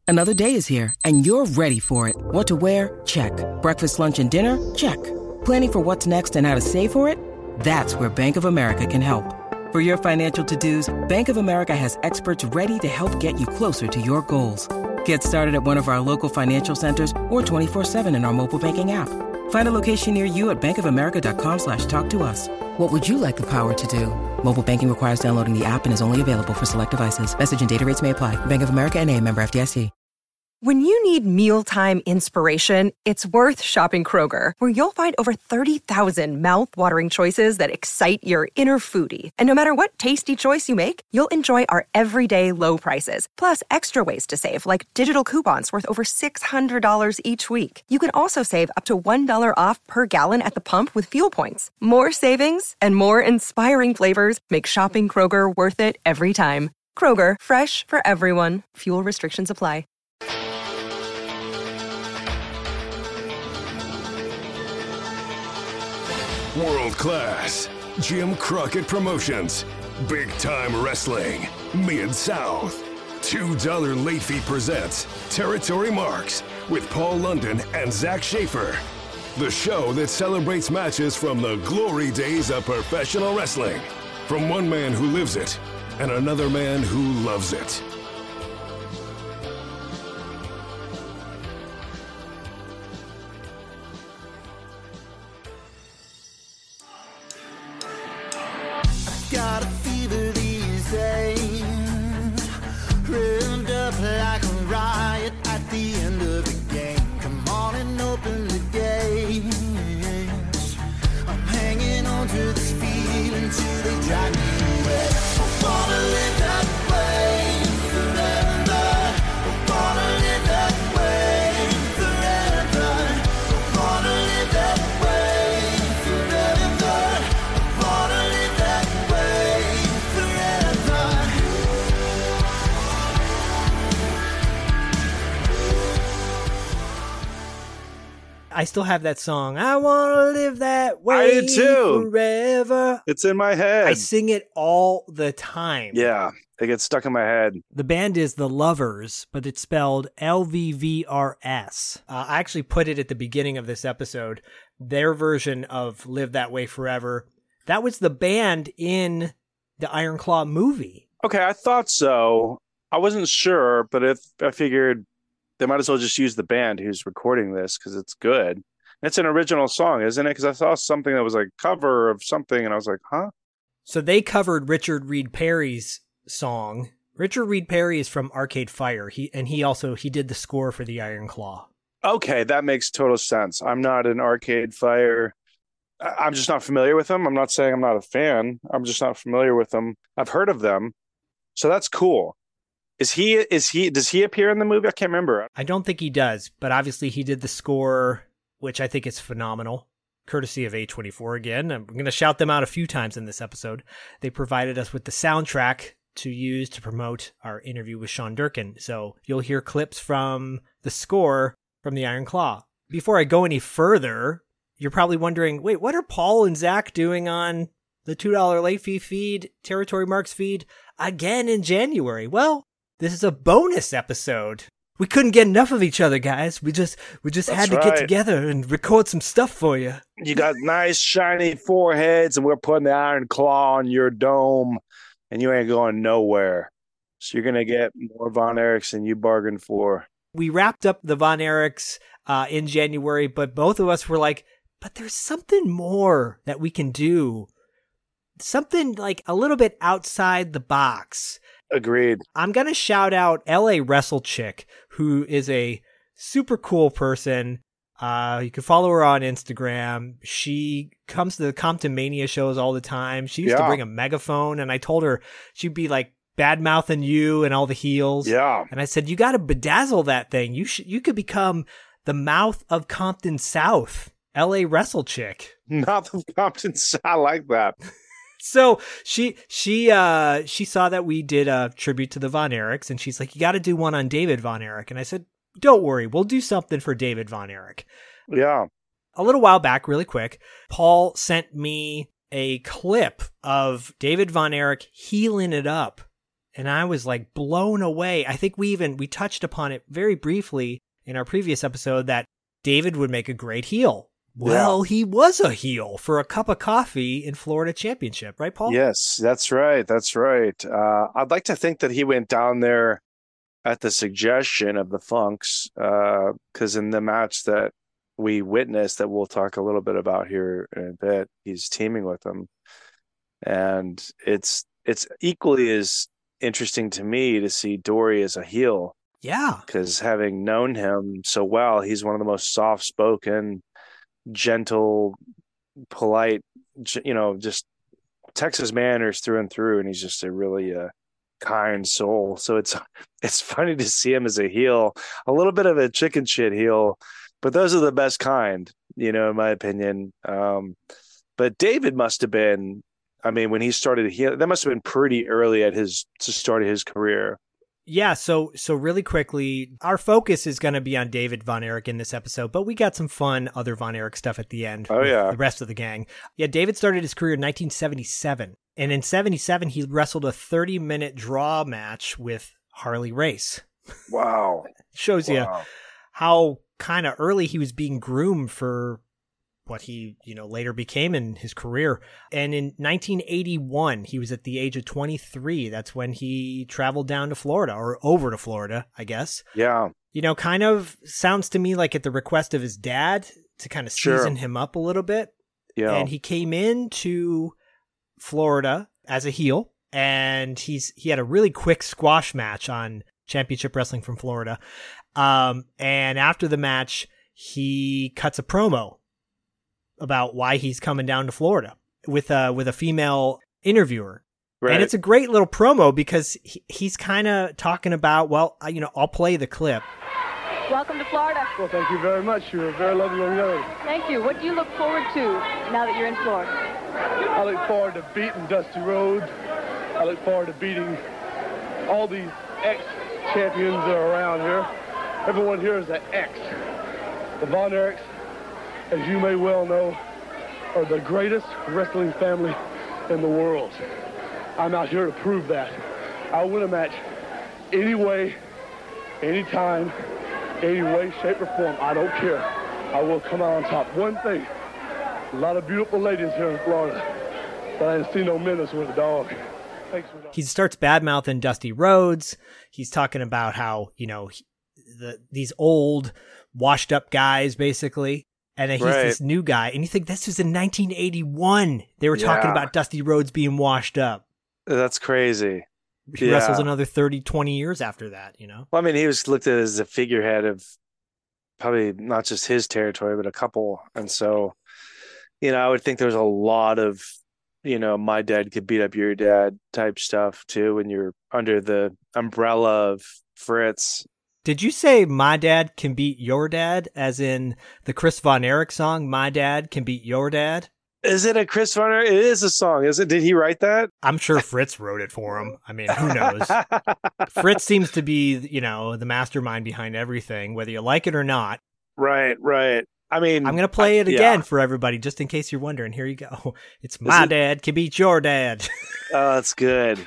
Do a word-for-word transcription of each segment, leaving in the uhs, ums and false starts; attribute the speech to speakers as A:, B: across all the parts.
A: Another day is here, and you're ready for it. What to wear? Check. Breakfast, lunch, and dinner? Check. Planning for what's next and how to save for it? That's where Bank of America can help. For your financial to-dos, Bank of America has experts ready to help get you closer to your goals. Get started at one of our local financial centers or twenty-four seven in our mobile banking app. Find a location near you at bankofamerica.com slash talk to us. What would you like the power to do? Mobile banking requires downloading the app and is only available for select devices. Message and data rates may apply. Bank of America N A, member F D I C.
B: When you need mealtime inspiration, it's worth shopping Kroger, where you'll find over thirty thousand mouth-watering choices that excite your inner foodie. And no matter what tasty choice you make, you'll enjoy our everyday low prices, plus extra ways to save, like digital coupons worth over six hundred dollars each week. You can also save up to one dollar off per gallon at the pump with fuel points. More savings and more inspiring flavors make shopping Kroger worth it every time. Kroger, fresh for everyone. Fuel restrictions apply.
C: World class, Jim Crockett Promotions, Big Time Wrestling, Mid-South. two dollar Late Fee presents Territory Marks with Paul London and Zach Schaefer. The show that celebrates matches from the glory days of professional wrestling. From one man who lives it and another man who loves it.
D: Got a fever these days, revved up like a riot at the end of the game. Come on and open the gates. I'm hanging on to this feeling till they drive me away. I wanna live that way forever. I wanna live that way forever. I wanna live that way forever. I wanna live that way forever.
E: I still have that song. I want to live that way
F: I do too.
E: forever.
F: It's in my head.
E: I sing it all the time.
F: Yeah, it gets stuck in my head.
E: The band is The Lovers, but it's spelled L V V R S. Uh, I actually put it at the beginning of this episode. Their version of Live That Way Forever. That was the band in the Iron Claw movie.
F: Okay, I thought so. I wasn't sure, but if I figured they might as well just use the band who's recording this because it's good. It's an original song, isn't it? Because I saw something that was like cover of something, and I was like, huh?
E: So they covered Richard Reed Parry's song. Richard Reed Parry is from Arcade Fire. He and he also he did the score for the Iron Claw.
F: Okay, that makes total sense. I'm not an Arcade Fire. I- I'm just not familiar with them. I'm not saying I'm not a fan. I'm just not familiar with them. I've heard of them. So that's cool. Is he, is he, does he appear in the movie? I can't remember.
E: I don't think he does, but obviously he did the score, which I think is phenomenal, courtesy of A twenty-four again. I'm going to shout them out a few times in this episode. They provided us with the soundtrack to use to promote our interview with Sean Durkin. So you'll hear clips from the score from the Iron Claw. Before I go any further, you're probably wondering, wait, what are Paul and Zach doing on the two dollar late fee feed, Territory Marks feed, again in January? Well, this is a bonus episode. We couldn't get enough of each other, guys. We just we just
F: That's
E: had to
F: right.
E: get together and record some stuff for you.
F: You got nice shiny foreheads, and we're putting the Iron Claw on your dome, and you ain't going nowhere. So you're going to get more Von Erichs than you bargained for.
E: We wrapped up the Von Erichs uh, in January, but both of us were like, but there's something more that we can do. Something like a little bit outside the box.
F: Agreed.
E: I'm going to shout out L A Wrestle Chick, who is a super cool person. Uh, you can follow her on Instagram. She comes to the Compton Mania shows all the time. She used
F: Yeah.
E: to bring a megaphone, and I told her she'd be like bad mouthing you and all the heels.
F: Yeah.
E: And I said, you got to bedazzle that thing. You should, you could become the mouth of Compton South, L A Wrestle Chick.
F: Mouth of Compton. I like that.
E: So she she uh she saw that we did a tribute to the Von Erichs, and she's like, you got to do one on David Von Erich. And I said, don't worry, we'll do something for David Von Erich.
F: Yeah.
E: A little while back, really quick, Paul sent me a clip of David Von Erich healing it up and I was like blown away. I think we even, we touched upon it very briefly in our previous episode that David would make a great heel. Well, yeah. He was a heel for a cup of coffee in Florida Championship, right, Paul?
F: Yes, that's right. That's right. Uh, I'd like to think that he went down there at the suggestion of the Funks, because uh, in the match that we witnessed, that we'll talk a little bit about here in a bit, he's teaming with them, and it's it's equally as interesting to me to see Dory as a heel.
E: Yeah,
F: because having known him so well, he's one of the most soft-spoken, gentle, polite, you know, just Texas manners through and through, and he's just a really uh, kind soul. So it's it's funny to see him as a heel, a little bit of a chicken shit heel, but those are the best kind, you know, in my opinion. Um, but David must have been, I mean, when he started heel, that must have been pretty early at his to start his career.
E: Yeah, so so really quickly, our focus is going to be on David Von Erich in this episode, but we got some fun other Von Erich stuff at the end.
F: Oh, yeah.
E: The rest of the gang. Yeah, David started his career in nineteen seventy-seven, and in seventy-seven, he wrestled a thirty-minute draw match with Harley Race.
F: Wow.
E: Shows
F: wow.
E: you how kind of early he was being groomed for what he, you know, later became in his career. And in nineteen eighty-one, he was at the age of twenty-three. That's when he traveled down to Florida, or over to Florida, I guess.
F: Yeah.
E: You know, kind of sounds to me like at the request of his dad to kind of season
F: sure.
E: him up a little bit.
F: Yeah.
E: And he came into Florida as a heel, and he's he had a really quick squash match on Championship Wrestling from Florida. Um, and after the match, he cuts a promo about why he's coming down to Florida with a, with a female interviewer.
F: Right.
E: And it's a great little promo because he, he's kind of talking about, well, you know, I'll play the clip.
G: Welcome to Florida.
H: Well, thank you very much. You're a very lovely young lady.
G: Thank you. What do you look forward to now that you're in Florida?
H: I look forward to beating Dusty Rhodes. I look forward to beating all these ex-champions that are around here. Everyone here is an ex. The Von Erichs, as you may well know, are the greatest wrestling family in the world. I'm out here to prove that. I'll win a match any way, any time, any way, shape, or form. I don't care. I will come out on top. One thing, a lot of beautiful ladies here in Florida, but I didn't see no minutes with a dog. Thanks for that.
E: He starts bad-mouthing Dusty Rhodes. He's talking about how, you know, he, the these old, washed-up guys, basically. And then he's
F: right.
E: this new guy. And you think this was in nineteen eighty-one. They were
F: yeah.
E: talking about Dusty Rhodes being washed up.
F: That's crazy.
E: He
F: yeah.
E: wrestles another thirty, twenty years after that, you know?
F: Well, I mean, he was looked at as a figurehead of probably not just his territory, but a couple. And so, you know, I would think there's a lot of, you know, my dad could beat up your dad type stuff too when you're under the umbrella of Fritz.
E: Did you say my dad can beat your dad, as in the Chris Von Erich song, My Dad Can Beat Your Dad?
F: Is it a Chris Von Erich? It is a song, is it? Did he write that?
E: I'm sure Fritz wrote it for him. I mean, who knows? Fritz seems to be, you know, the mastermind behind everything, whether you like it or not.
F: Right, right. I mean,
E: I'm going to play it again
F: yeah.
E: for everybody, just in case you're wondering. Here you go. It's My it? Dad Can Beat Your Dad.
F: Oh, that's good.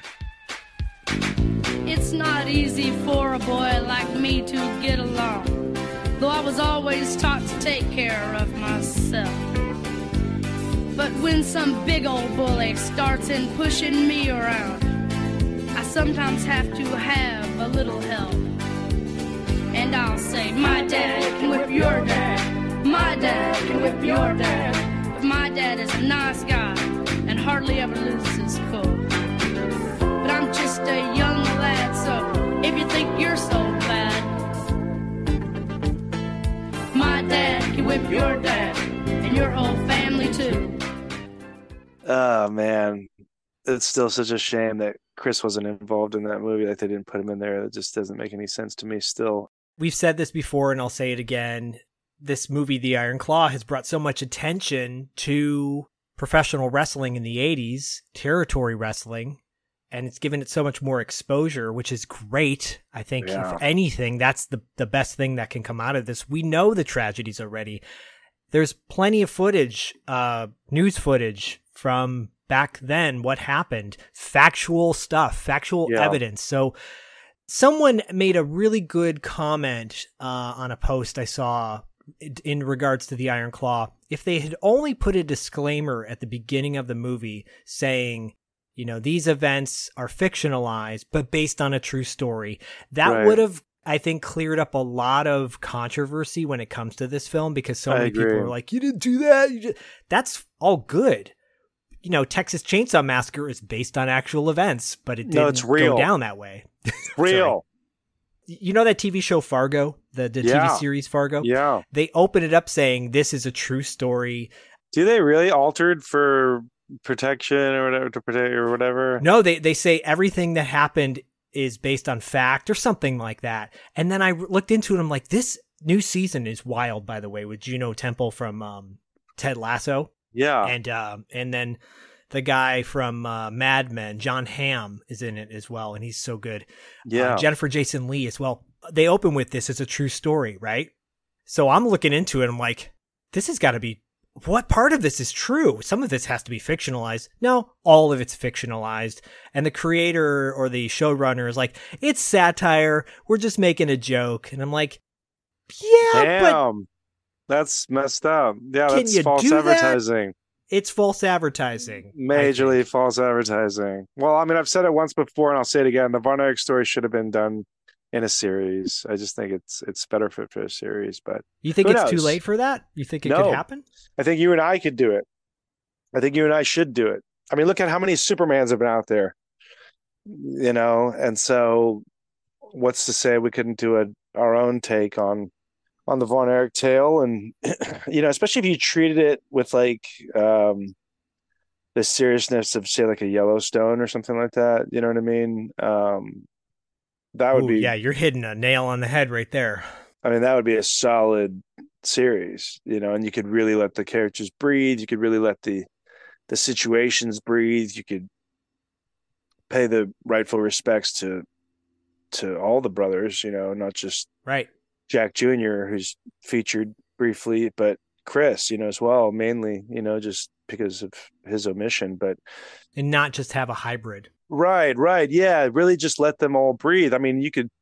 I: It's not easy for a boy like me to get along, though I was always taught to take care of myself. But when some big old bully starts in pushing me around, I sometimes have to have a little help. And I'll say, my dad can whip your dad, my dad can whip your dad, but my dad is a nice guy and hardly ever loses his cool. But I'm just a young lad, so if you think you're so bad, my dad can whip your dad and your whole family too.
F: Oh, man. It's still such a shame that Chris wasn't involved in that movie, that they didn't put him in there. It just doesn't make any sense to me still.
E: We've said this before, and I'll say it again. This movie, The Iron Claw, has brought so much attention to professional wrestling in the eighties, territory wrestling, and it's given it so much more exposure, which is great. I think
F: yeah.
E: if anything, that's the, the best thing that can come out of this. We know the tragedies already. There's plenty of footage, uh, news footage from back then what happened, factual stuff, factual
F: Yeah.
E: evidence. So someone made a really good comment uh, on a post I saw in regards to the Iron Claw. If they had only put a disclaimer at the beginning of the movie saying, you know, these events are fictionalized, but based on a true story, that
F: Right.
E: would have, I think, cleared up a lot of controversy when it comes to this film, because so
F: I
E: many people
F: agree.
E: are like, you didn't do that. You just... That's all good. You know, Texas Chainsaw Massacre is based on actual events, but it didn't
F: No, it's real.
E: go down that way.
F: Real.
E: You know that T V show Fargo, the, the
F: Yeah.
E: T V series Fargo?
F: Yeah.
E: They open it up saying this is a true story.
F: Do they really altered for protection or whatever to protect or whatever?
E: No, they, they say everything that happened is based on fact or something like that. And then I looked into it. I'm like, this new season is wild, by the way, with Juno Temple from um, Ted Lasso.
F: Yeah.
E: And uh, and then the guy from uh, Mad Men, John Hamm, is in it as well, and he's so good.
F: Yeah.
E: Uh, Jennifer Jason Leigh as well. They open with this as a true story, right? So I'm looking into it. I'm like, this has got to be, what part of this is true? Some of this has to be fictionalized. No, all of it's fictionalized. And the creator or the showrunner is like, it's satire. We're just making a joke. And I'm like, yeah, but
F: Damn. That's messed up. Yeah,
E: Can
F: that's
E: you
F: false
E: do that?
F: advertising.
E: it's false advertising. I
F: Majorly
E: think.
F: false advertising. Well, I mean, I've said it once before and I'll say it again. The Von Erich story should have been done in a series. I just think it's it's better fit for a series. But
E: You think
F: who
E: it's too
F: knows?
E: late for that? You think it
F: No.
E: could happen?
F: I think you and I could do it. I think you and I should do it. I mean, look at how many Supermans have been out there, you know. And so, what's to say we couldn't do a our own take on on the Von Erich tale? And you know, especially if you treated it with like um, the seriousness of, say, like a Yellowstone or something like that. You know what I mean? Um, that would
E: Ooh,
F: be
E: yeah, you're hitting a nail on the head right there.
F: I mean, that would be a solid series, you know, and you could really let the characters breathe. You could really let the the situations breathe. You could pay the rightful respects to to all the brothers, you know, not just
E: Right.
F: Jack Junior, who's featured briefly, but Chris, you know, as well, mainly, you know, just because of his omission. But
E: And not just have a hybrid.
F: right, right, yeah, really just let them all breathe. I mean, you could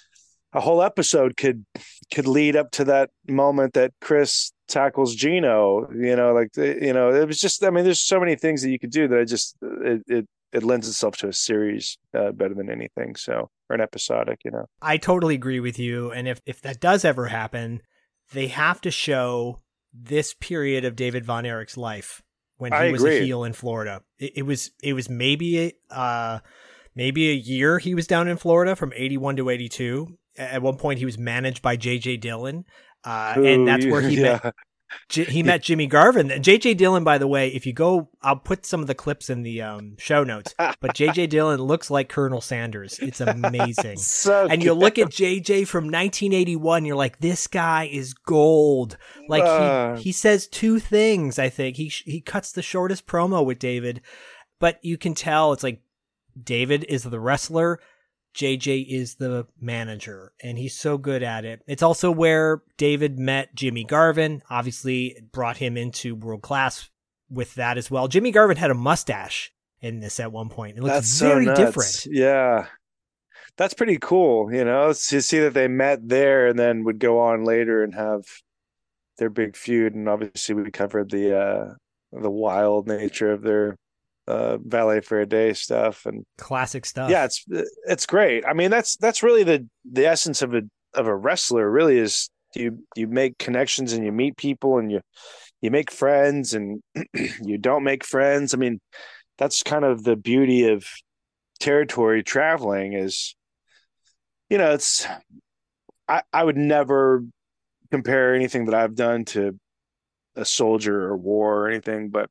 F: a whole episode could could lead up to that moment that Chris tackles Gino, you know, like, you know, it was just, I mean, there's so many things that you could do that I just, it, it, it lends itself to a series uh, better than anything. So, or an episodic, you know.
E: I totally agree with you. And if, if that does ever happen, they have to show this period of David Von Erich's life when he
F: I
E: was
F: agree.
E: a heel in Florida. It, it was, it was maybe, uh, maybe a year he was down in Florida from eighty-one to eighty-two. At one point he was managed by J J Dillon. Uh,
F: Who
E: and that's
F: you-
E: where he
F: yeah.
E: met, J- he met Jimmy Garvin. J J Dillon, by the way, if you go, I'll put some of the clips in the um, show notes, but J J Dillon looks like Colonel Sanders. It's amazing.
F: So
E: And you look at J J from nineteen eighty-one, you're like, this guy is gold. Like
F: Uh.
E: he, he says two things, I think. He, he cuts the shortest promo with David, but you can tell it's like David is the wrestler. J J is the manager, and he's so good at it. It's also where David met Jimmy Garvin. Obviously, it brought him into world class with that as well. Jimmy Garvin had a mustache in this at one point. It looks
F: That's so
E: very
F: nuts.
E: different.
F: Yeah. That's pretty cool, you know, to see that they met there and then would go on later and have their big feud. And obviously we covered the uh the wild nature of their uh Valet for a Day stuff. And
E: Classic stuff.
F: yeah, it's it's great. I mean, that's that's really the the essence of a of a wrestler, really, is you you make connections and you meet people and you you make friends and you don't make friends. I mean, that's kind of the beauty of territory traveling is, you know, it's I, I would never compare anything that I've done to a soldier or war or anything, but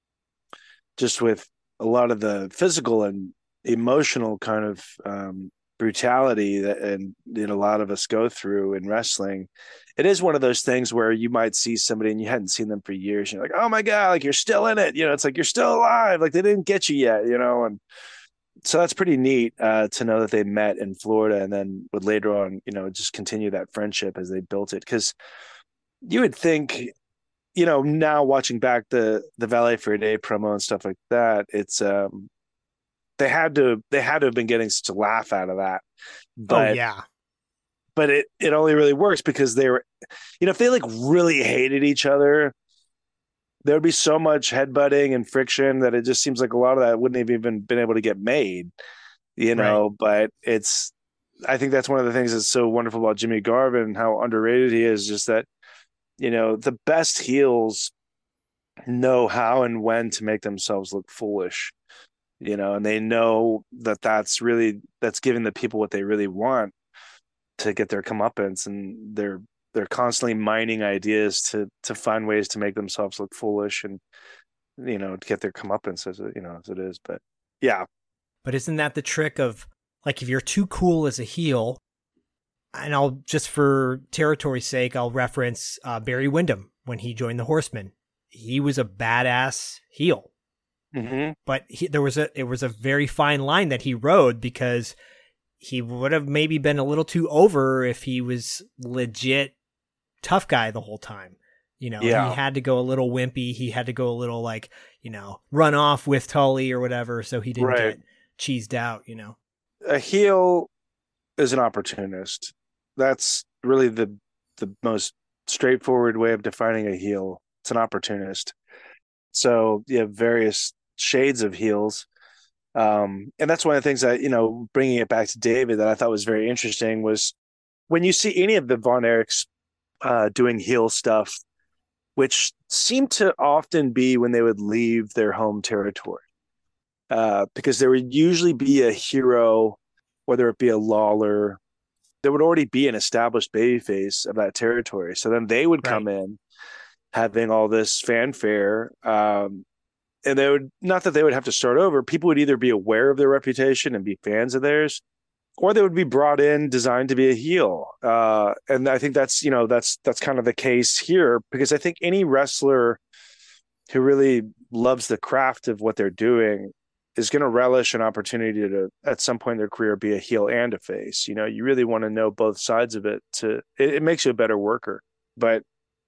F: just with a lot of the physical and emotional kind of um, brutality that and that a lot of us go through in wrestling, it is one of those things where you might see somebody and you hadn't seen them for years. You're like, oh my God, like you're still in it. You know, it's like you're still alive. Like they didn't get you yet, you know, and so that's pretty neat uh, to know that they met in Florida and then would later on, you know, just continue that friendship as they built it. Because you would think you know, now watching back the the Valet for a Day promo and stuff like that, it's um they had to they had to have been getting such a laugh out of that. But
E: oh yeah.
F: But it, it only really works because they were, you know, if they like really hated each other, there would be so much headbutting and friction that it just seems like a lot of that wouldn't have even been able to get made, you know. Right. But it's, I think that's one of the things that's so wonderful about Jimmy Garvin and how underrated he is, just that, you know, the best heels know how and when to make themselves look foolish, you know, and they know that that's really, that's giving the people what they really want to get their comeuppance, and they're they're constantly mining ideas to to find ways to make themselves look foolish and, you know, to get their comeuppance as it, you know, as it is. But yeah.
E: But isn't that the trick of, like, if you're too cool as a heel, and I'll just for territory's sake, I'll reference uh, Barry Windham when he joined the Horsemen. He was a badass heel,
F: mm-hmm.
E: but he, there was a it was a very fine line that he rode, because he would have maybe been a little too over if he was legit tough guy the whole time. You know,
F: yeah.
E: He had to go a little wimpy. He had to go a little, like, you know, run off with Tully or whatever, so he didn't
F: right.
E: get cheesed out, you know.
F: A heel is an opportunist. That's really the the most straightforward way of defining a heel. It's an opportunist. So you have various shades of heels. Um, and that's one of the things that, you know, bringing it back to David, that I thought was very interesting was when you see any of the Von Erichs uh, doing heel stuff, which seemed to often be when they would leave their home territory, uh, because there would usually be a hero, whether it be a Lawler, there would already be an established babyface of that territory. So then they would come right. in having all this fanfare, um, and they would, not that they would have to start over. People would either be aware of their reputation and be fans of theirs, or they would be brought in designed to be a heel. Uh, and I think that's, you know, that's, that's kind of the case here, because I think any wrestler who really loves the craft of what they're doing is going to relish an opportunity to, at some point in their career, be a heel and a face. You know, you really want to know both sides of it to, it, it makes you a better worker. But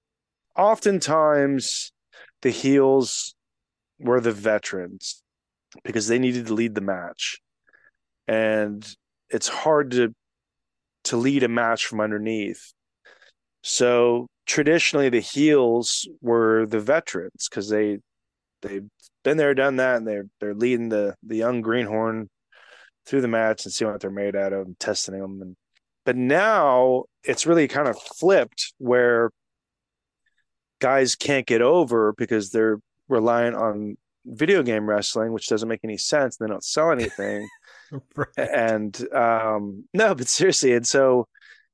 F: oftentimes the heels were the veterans because they needed to lead the match, and it's hard to to lead a match from underneath. So traditionally the heels were the veterans because they they've been there, done that, and they're they're leading the the young greenhorn through the match and seeing what they're made out of and testing them. And but now it's really kind of flipped, where guys can't get over because they're reliant on video game wrestling, which doesn't make any sense. They don't sell anything. Right. And um, no, but seriously. And so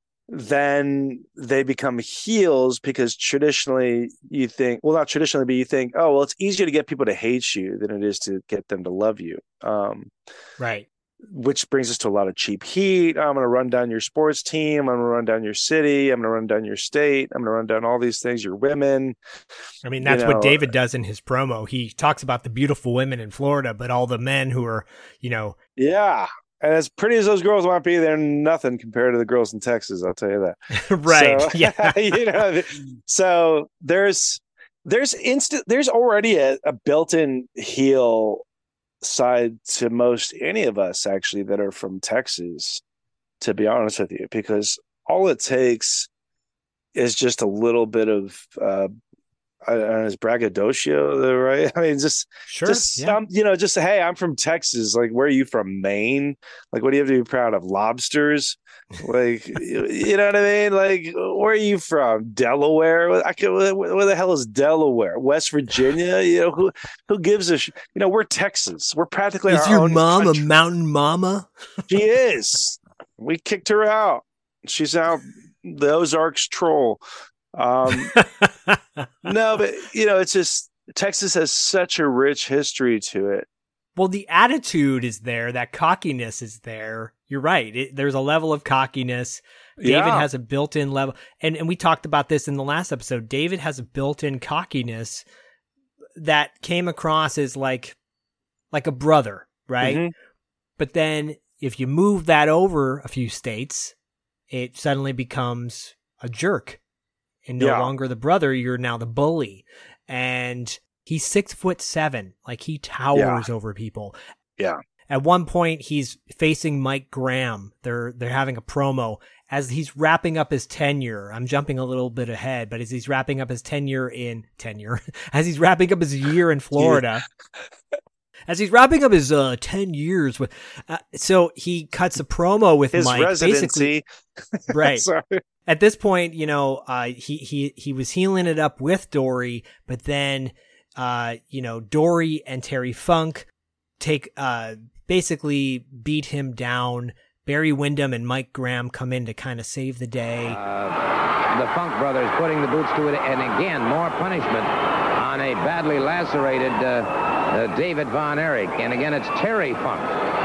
F: then they become heels because traditionally you think, well, not traditionally, but you think, oh, well, it's easier to get people to hate you than it is to get them to love you. Um,
E: right.
F: Which brings us to a lot of cheap heat. I'm going to run down your sports team. I'm going to run down your city. I'm going to run down your state. I'm going to run down all these things, your women.
E: I mean, that's
F: you know,
E: what David does in his promo. He talks about the beautiful women in Florida, but all the men who are, you know.
F: Yeah. And as pretty as those girls might be, they're nothing compared to the girls in Texas. I'll tell you that.
E: Right.
F: So,
E: yeah.
F: You know, so there's, there's instant, there's already a, a built-in heel side to most any of us actually that are from Texas, to be honest with you, because all it takes is just a little bit of uh I don't know, is braggadocio, right? I mean, just
E: sure,
F: just
E: yeah.
F: um, you know, just hey, I'm from Texas. Like, where are you from? Maine? Like, what do you have to be proud of? Lobsters? Like, you know what I mean? Like, where are you from? Delaware? I can, where, where the hell is Delaware? West Virginia? You know, who who gives a sh- you know, we're Texas. We're practically
E: is
F: our
E: your
F: own
E: mom
F: country.
E: A mountain mama?
F: She is. We kicked her out. She's out the Ozarks troll. Um, no, but you know, it's just Texas has such a rich history to it.
E: Well, the attitude is there. That cockiness is there. You're right. It, there's a level of cockiness. David
F: yeah.
E: has a built-in level. And, and we talked about this in the last episode. David has a built-in cockiness that came across as like, like a brother, right?
F: Mm-hmm.
E: But then if you move that over a few states, it suddenly becomes a jerk. and no
F: Yeah.
E: longer the brother. You're now the bully. And he's six foot seven. Like he towers over people.
F: Yeah.
E: At one point, he's facing Mike Graham. They're they're having a promo as he's wrapping up his tenure. I'm jumping a little bit ahead, but as he's wrapping up his tenure in tenure, as he's wrapping up his year in Florida, as he's wrapping up his uh, ten years with, uh, so he cuts a promo with
F: His
E: Mike,
F: residency.
E: basically, right?
F: Sorry.
E: At this point, you know, uh, he he he was healing it up with Dory, but then, uh, you know, Dory and Terry Funk take uh basically beat him down. Barry Windham and Mike Graham come in to kind of save the day.
J: Uh, the Funk brothers putting the boots to it, and again, more punishment on a badly lacerated uh, uh, David Von Erich. And again, it's Terry Funk,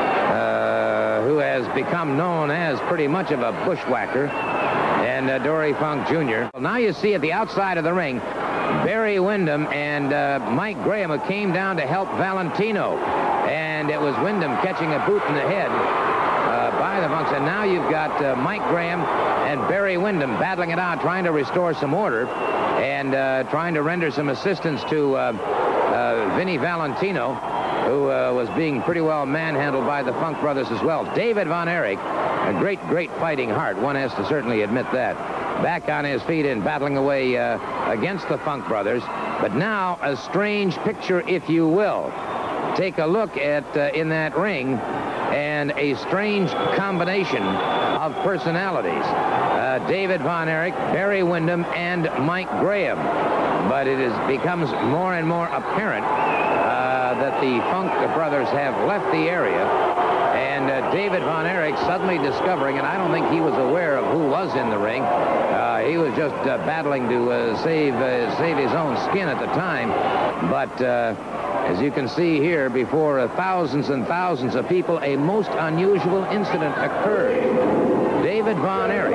J: uh, who has become known as pretty much of a bushwhacker, and uh, Dory Funk Junior Well, now you see at the outside of the ring, Barry Windham and uh, Mike Graham, who came down to help Valentino. And it was Windham catching a boot in the head uh, by the Funks. And now you've got uh, Mike Graham and Barry Windham battling it out, trying to restore some order and uh, trying to render some assistance to uh, uh, Vinny Valentino, who uh, was being pretty well manhandled by the Funk brothers as well. David Von Erich, a great, great fighting heart. One has to certainly admit that. Back on his feet and battling away uh, against the Funk brothers. But now a strange picture, if you will. Take a look at uh, in that ring, and a strange combination of personalities. Uh, David Von Erich, Barry Windham, and Mike Graham. But it is, becomes more and more apparent uh, that the Funk brothers have left the area. And uh, David Von Erich suddenly discovering, and I don't think he was aware of who was in the ring. Uh, he was just uh, battling to uh, save, uh, save his own skin at the time. But uh, as you can see here, before uh, thousands and thousands of people, a most unusual incident occurred. David Von Erich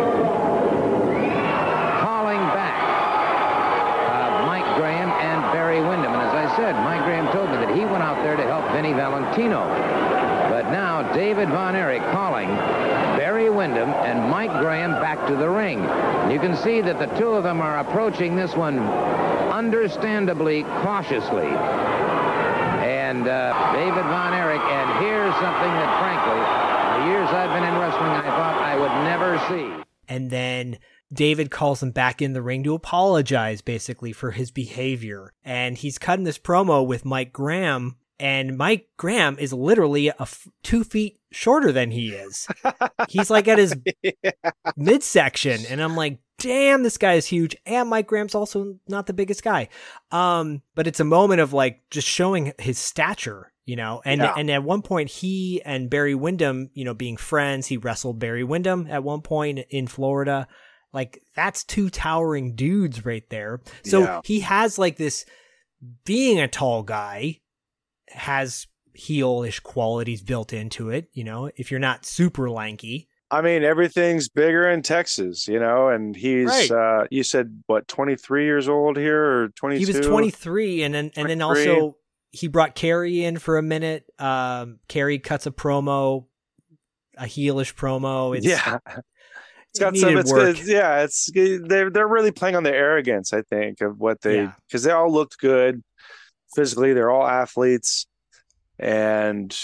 J: calling back uh, Mike Graham and Barry Windham. And as I said, Mike Graham told me that he went out there to help Vinny Valentino. But now David Von Erich calling Barry Windham and Mike Graham back to the ring. And you can see that the two of them are approaching this one understandably cautiously. And uh, David Von Erich, and here's something that, frankly, the years I've been in wrestling, I thought I would never see.
E: And then David calls him back in the ring to apologize, basically, for his behavior. And he's cutting this promo with Mike Graham, and Mike Graham is literally a f- two feet shorter than he is. He's like at his yeah. midsection, and I'm like, damn, this guy is huge. And Mike Graham's also not the biggest guy. Um, but it's a moment of like just showing his stature, you know, and, yeah. and at one point he and Barry Windham, you know, being friends, he wrestled Barry Windham at one point in Florida. Like that's two towering dudes right there. So yeah. he has like this, being a tall guy has heel-ish qualities built into it. You know, if you're not super lanky,
F: I mean, everything's bigger in Texas, you know, and he's, right. uh, you said, what, twenty-three years old here or twenty-two?
E: He was twenty-three, and then and then also he brought Kerry in for a minute. Um, Kerry cuts a promo, a heelish promo. It's,
F: yeah. It's got it some, it's good. Yeah, it's they're, they're really playing on the arrogance, I think, of what they, because yeah. they all looked good physically. They're all athletes, and,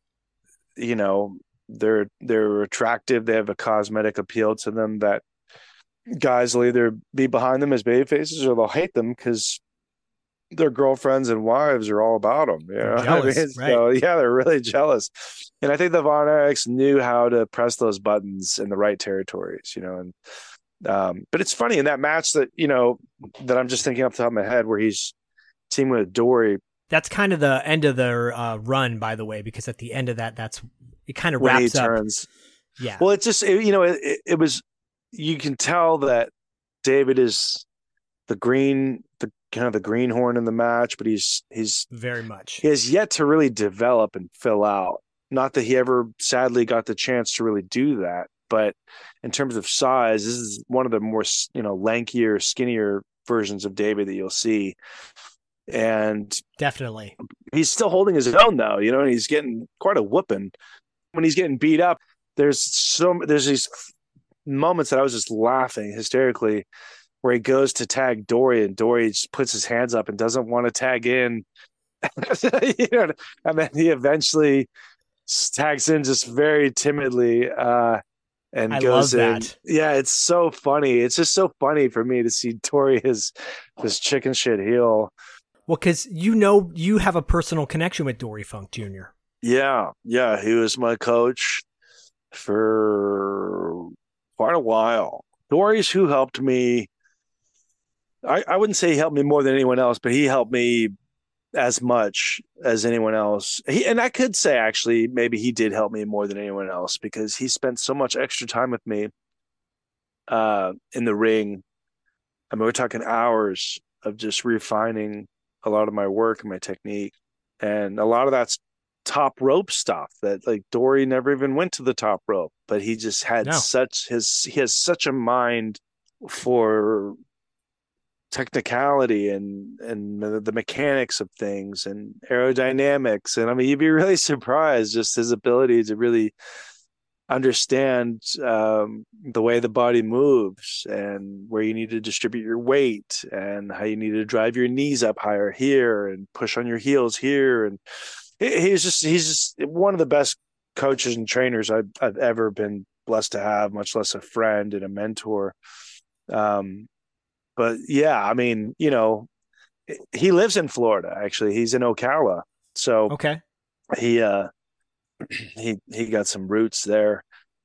F: you know, They're they're attractive. They have a cosmetic appeal to them that guys will either be behind them as baby faces or they'll hate them because their girlfriends and wives are all about them. You know?
E: Jealous,
F: I mean,
E: right?
F: So, yeah, they're really jealous. And I think the Von Erichs knew how to press those buttons in the right territories, you know. And um, but it's funny in that match that, you know, that I'm just thinking off the top of my head where he's teaming with Dory.
E: That's kind of the end of their uh, run, by the way, because at the end of that, that's it kind of wraps
F: when he
E: up.
F: Turns.
E: Yeah.
F: Well, it's just, it, you know, it, it was, you can tell that David is the green, the kind of the greenhorn in the match, but he's, he's
E: very much,
F: he has yet to really develop and fill out. Not that he ever sadly got the chance to really do that, but in terms of size, this is one of the more, you know, lankier, skinnier versions of David that you'll see. And
E: definitely
F: he's still holding his own though, you know, and he's getting quite a whooping. When he's getting beat up, there's so there's these moments that I was just laughing hysterically where he goes to tag Dory, and Dory just puts his hands up and doesn't want to tag in. You know, and then he eventually tags in just very timidly uh, and
E: I
F: goes
E: love
F: in.
E: that.
F: Yeah, it's so funny. It's just so funny for me to see Dory as this chicken shit heel.
E: Well, because you know you have a personal connection with Dory Funk Junior
F: Yeah, yeah, he was my coach for quite a while. Dory's who helped me. I, I wouldn't say he helped me more than anyone else, but he helped me as much as anyone else. He, and I could say actually maybe he did help me more than anyone else because he spent so much extra time with me uh, in the ring. I mean, we're talking hours of just refining a lot of my work and my technique. And a lot of that's top rope stuff that like Dory never even went to the top rope, but he just had
E: No.
F: such his, he has such a mind for technicality and and the mechanics of things and aerodynamics. And I mean, you'd be really surprised just his ability to really understand um, the way the body moves and where you need to distribute your weight and how you need to drive your knees up higher here and push on your heels here. And he's just he's just one of the best coaches and trainers I've, I've ever been blessed to have, much less a friend and a mentor. Um, But yeah, I mean, you know, he lives in Florida. Actually, he's in Ocala, so
E: Okay.
F: he uh, he he got some roots there.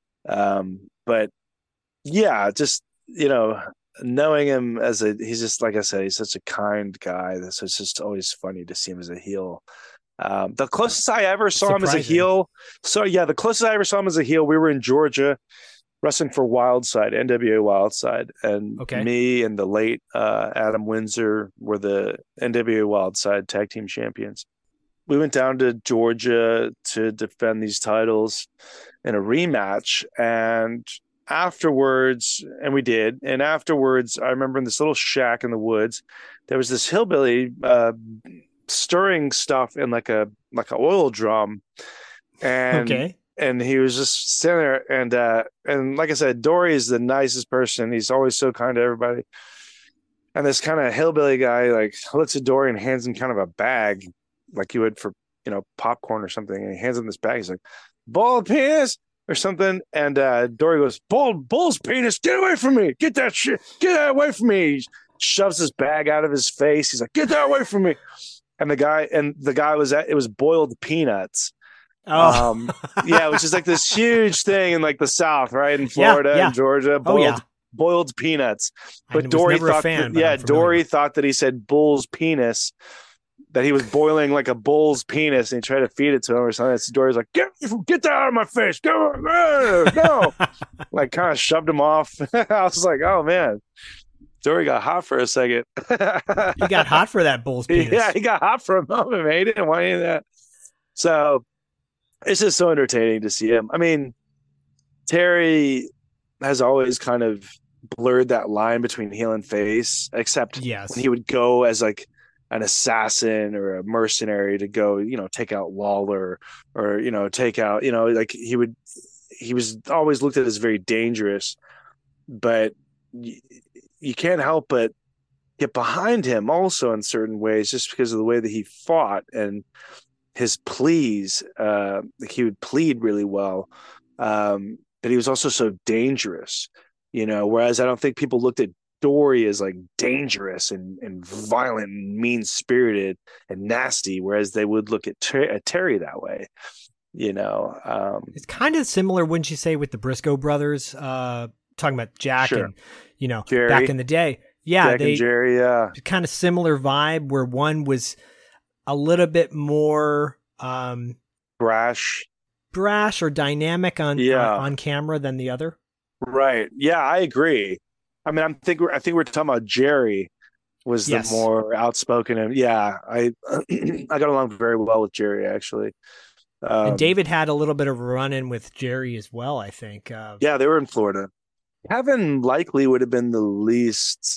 F: Um, but yeah, just you know, knowing him as a he's just like I said, he's such a kind guy. That's it's just always funny to see him as a heel. Um, the closest I ever saw him as a
E: Surprising.
F: heel. So yeah, the closest I ever saw him as a heel, we were in Georgia, wrestling for Wildside, N W A Wildside, and
E: Okay.
F: me and the late uh, Adam Windsor were the N W A Wildside tag team champions. We went down to Georgia to defend these titles in a rematch, and afterwards, and we did, and afterwards, I remember in this little shack in the woods, there was this hillbilly uh, stirring stuff in like a like an oil drum, and
E: Okay.
F: and he was just sitting there, and uh, and like I said, Dory is the nicest person. He's always so kind to everybody. And this kind of hillbilly guy like looks at Dory and hands him kind of a bag, like you would for you know popcorn or something. And he hands him this bag. He's like, "Bald penis" or something. And uh, Dory goes, "Bald bull's penis, get away from me! Get that shit! Get that away from me!" He shoves his bag out of his face. He's like, "Get that away from me!" And the guy and the guy was at it was boiled peanuts.
E: Oh,
F: Um, yeah, which is like this huge thing in like the South, right? In
E: Yeah,
F: Florida
E: yeah.
F: and Georgia,
E: Oh,
F: boiled,
E: yeah.
F: boiled peanuts.
E: I
F: But
E: was
F: Dory
E: never a
F: thought,
E: fan,
F: that,
E: but
F: yeah,
E: I'm familiar.
F: Dory thought that he said bull's penis, that he was boiling like a bull's penis, and he tried to feed it to him or something. So Dory's like, get, get that out of my face. Go, no, no. Like kind of shoved him off. I was like, oh man. Dory got hot for a second.
E: He got hot for that bull's penis.
F: Yeah, he got hot for a moment, man. He didn't want any of that. So it's just so entertaining to see him. I mean, Terry has always kind of blurred that line between heel and face, except
E: Yes.
F: when he would go as like an assassin or a mercenary to go, you know, take out Lawler or, you know, take out, you know, like he would, he was always looked at as very dangerous, but y- you can't help but get behind him also in certain ways just because of the way that he fought and his pleas. Uh, he would plead really well, um, but he was also so dangerous, you know, whereas I don't think people looked at Dory as like dangerous and, and violent and mean-spirited and nasty, whereas they would look at, Ter- at Terry that way, you know. Um,
E: It's kind of similar, wouldn't you say, with the Briscoe brothers, uh, talking about Jack
F: Sure.
E: and, you know,
F: Jerry.
E: back in the day. Yeah,
F: Jack
E: they
F: and Jerry, yeah.
E: kind of similar vibe where one was a little bit more um,
F: Brash.
E: brash or dynamic on,
F: Yeah.
E: on on camera than the other.
F: Right. Yeah, I agree. I mean, I'm think we're, I think we're talking about Jerry was
E: Yes.
F: the more outspoken. And yeah, I I got along very well with Jerry actually. Um,
E: And David had a little bit of a run-in with Jerry as well, I think. Uh,
F: Yeah, they were in Florida. Kevin likely would have been the least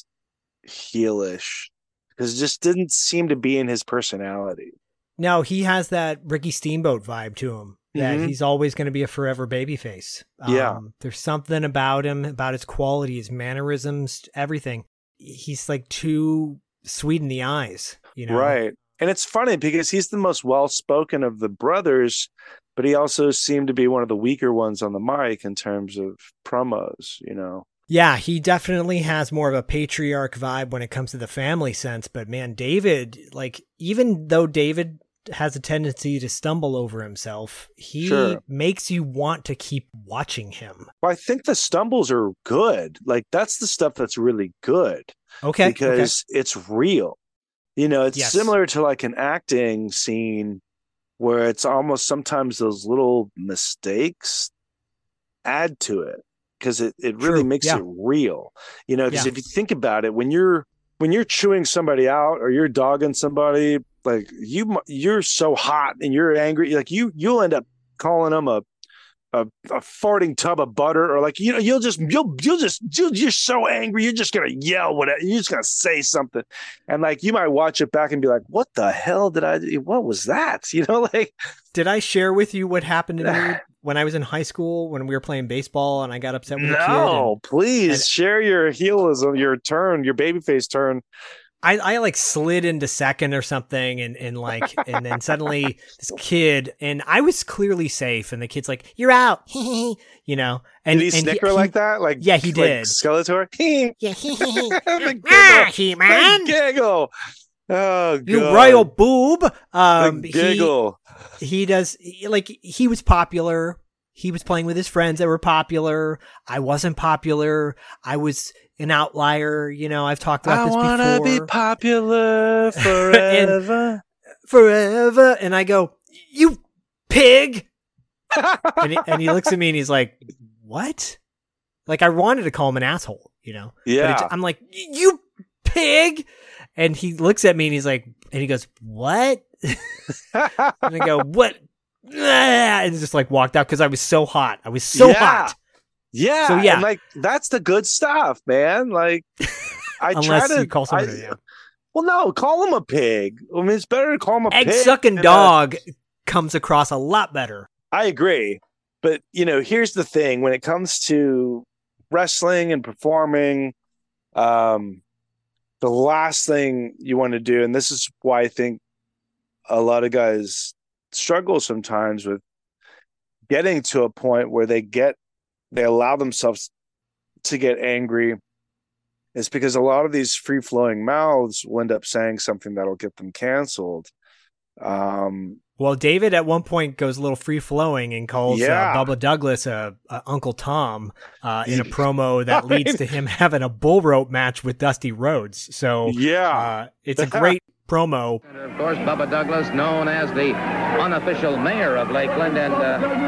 F: heelish because it just didn't seem to be in his personality.
E: No, he has that Ricky Steamboat vibe to him, that
F: Mhm.
E: he's always going to be a forever babyface. Um,
F: Yeah.
E: There's something about him, about his quality, his mannerisms, everything. he's like too sweet in the eyes, you know?
F: Right. And it's funny because he's the most well-spoken of the brothers, but he also seemed to be one of the weaker ones on the mic in terms of promos, you know?
E: Yeah, he definitely has more of a patriarch vibe when it comes to the family sense. But man, David, like, even though David has a tendency to stumble over himself, he
F: Sure.
E: makes you want to keep watching him.
F: Well, I think the stumbles are good. Like, that's the stuff that's really good.
E: Okay.
F: Because
E: okay.
F: it's real. You know, it's
E: Yes.
F: similar to like an acting scene where it's almost sometimes those little mistakes add to it because it, it really
E: True.
F: makes
E: Yeah.
F: it real. You know, because
E: Yeah.
F: if you think about it, when you're when you're chewing somebody out or you're dogging somebody, like you you're so hot and you're angry, like you you'll end up calling them a A, a farting tub of butter, or like, you know, you'll just you'll you'll just you'll, you're so angry you're just gonna yell whatever, you're just gonna say something, and like you might watch it back and be like, what the hell did I do? What was that? You know, like,
E: Did I share with you what happened to me when I was in high school when we were playing baseball and I got upset with a kid?
F: no,
E: and
F: please
E: and-
F: share your heelism, your turn, your babyface turn.
E: I, I like slid into second or something and, and like, and then suddenly this kid, and I was clearly safe, and the kid's like, you're out, you know, and
F: Did he
E: and
F: snicker
E: he-
F: like that? Like,
E: Yeah, he
F: like
E: did.
F: Skeletor.
E: Yeah,
F: The
E: ah,
F: giggle.
E: He-Man,
F: The giggle. Oh,
E: you
F: God.
E: royal boob. Um,
F: The
E: he,
F: giggle.
E: he does, like, he was popular. He was playing with his friends that were popular. I wasn't popular. I was an outlier. You know, I've talked about
F: I
E: this
F: wanna
E: before.
F: be popular forever.
E: Forever. And I go, you pig. and, he, and he looks at me and he's like, what? Like, I wanted to call him an asshole, you know?
F: Yeah.
E: But it, I'm like, you pig. And he looks at me and he's like, and he goes, what? And I go, what? And just like walked out because I was so hot. I was so
F: Yeah.
E: hot.
F: Yeah.
E: So, yeah.
F: And like, that's the good stuff, man. Like, I
E: Unless
F: try to
E: you call someone
F: I-
E: a- yeah.
F: Well, no, call him a pig. I mean, it's better to call him a
E: Egg
F: pig.
E: sucking
F: than a-
E: dog comes across a lot better.
F: I agree. But, you know, here's the thing. When it comes to wrestling and performing, um, the last thing you want to do, and this is why I think a lot of guys struggle sometimes with getting to a point where they get, they allow themselves to get angry, is because a lot of these free-flowing mouths will end up saying something that'll get them canceled. Um,
E: Well, David at one point goes a little free flowing and calls
F: Yeah.
E: uh, Bubba Douglas a, a Uncle Tom uh, in a
F: He-
E: promo that
F: I
E: leads
F: mean-
E: to him having a bull rope match with Dusty Rhodes. So
F: yeah.
E: uh, it's a great promo.
J: And of course, Bubba Douglas, known as the unofficial mayor of Lakeland, and uh,
H: Let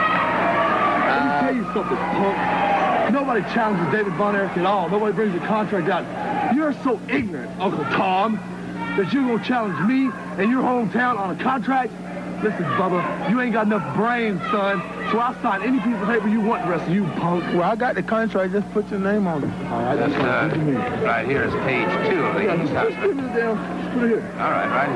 H: me tell you something, punk. Nobody challenges David Von Erich at all. Nobody brings a contract out. You're so ignorant, Uncle Tom, that you're going to challenge me and your hometown on a contract? Listen, Bubba, you ain't got enough brains, son, so I'll sign any piece of paper you want the rest of you, punk. Well, I got the contract. Just put your name on it. All right, that's
J: uh,
H: what you mean.
J: right here is page two of the
H: Yeah,
J: East
H: just,
J: House.
H: just put it down. Just put it here.
J: All right, right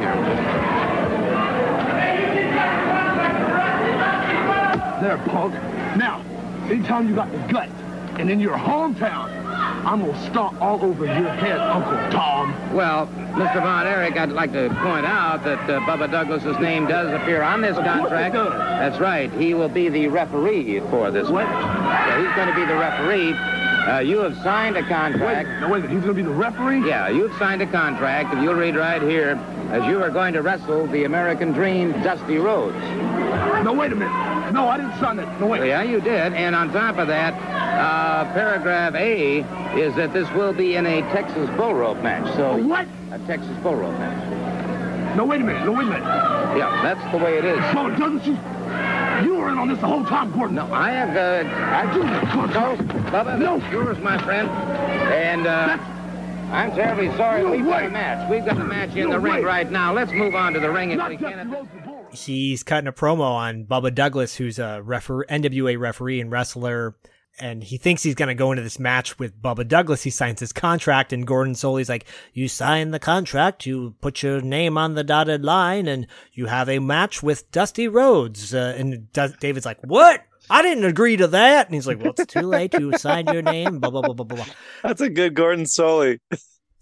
J: here.
H: There, punk. Now, anytime you got the guts, and in your hometown, I'm gonna stomp all over your head, Uncle Tom.
J: Well, Mister Von Erich, I'd like to point out that uh, Bubba Douglas's name does appear on this
H: Of course it
J: contract.
H: does.
J: That's right. He will be the referee for this
H: What?
J: match. Yeah, he's going to be the referee. Uh, you have signed a
H: Wait,
J: contract.
H: no, wait a minute. He's gonna be the referee?
J: Yeah, you've signed a contract, and you'll read right here, as you are going to wrestle the American Dream, Dusty Rhodes.
H: No, wait a minute. No, I didn't sign that. No, wait.
J: Yeah, you did. And on top of that, uh, paragraph A is that this will be in a Texas bull rope match. So
H: A what?
J: a Texas bull rope match.
H: No, wait a minute. No, wait a minute.
J: Yeah, that's the way it is.
H: Bubba Douglas, you, you were in on this the whole time, Gordon.
J: No, I have, uh, I do the
H: contract.
J: Bubba,
H: No.
J: that's yours, my friend. And, uh,
H: That's-
J: I'm terribly sorry.
H: No,
J: We've got a
H: wait.
J: match. We've got a match in
H: No,
J: the ring
H: wait.
J: right now. Let's move on to the ring if
H: Not
J: we
H: Dusty
J: can.
H: Rhodes the Bull.
E: He's cutting a promo on Bubba Douglas, who's a refer- N W A referee and wrestler, and he thinks he's going to go into this match with Bubba Douglas. He signs his contract, and Gordon Soley's like, you sign the contract, you put your name on the dotted line, and you have a match with Dusty Rhodes. Uh, and D- David's like, what? I didn't agree to that. And he's like, well, it's too late to sign your name, blah, blah, blah, blah, blah.
F: That's a good Gordon Soley.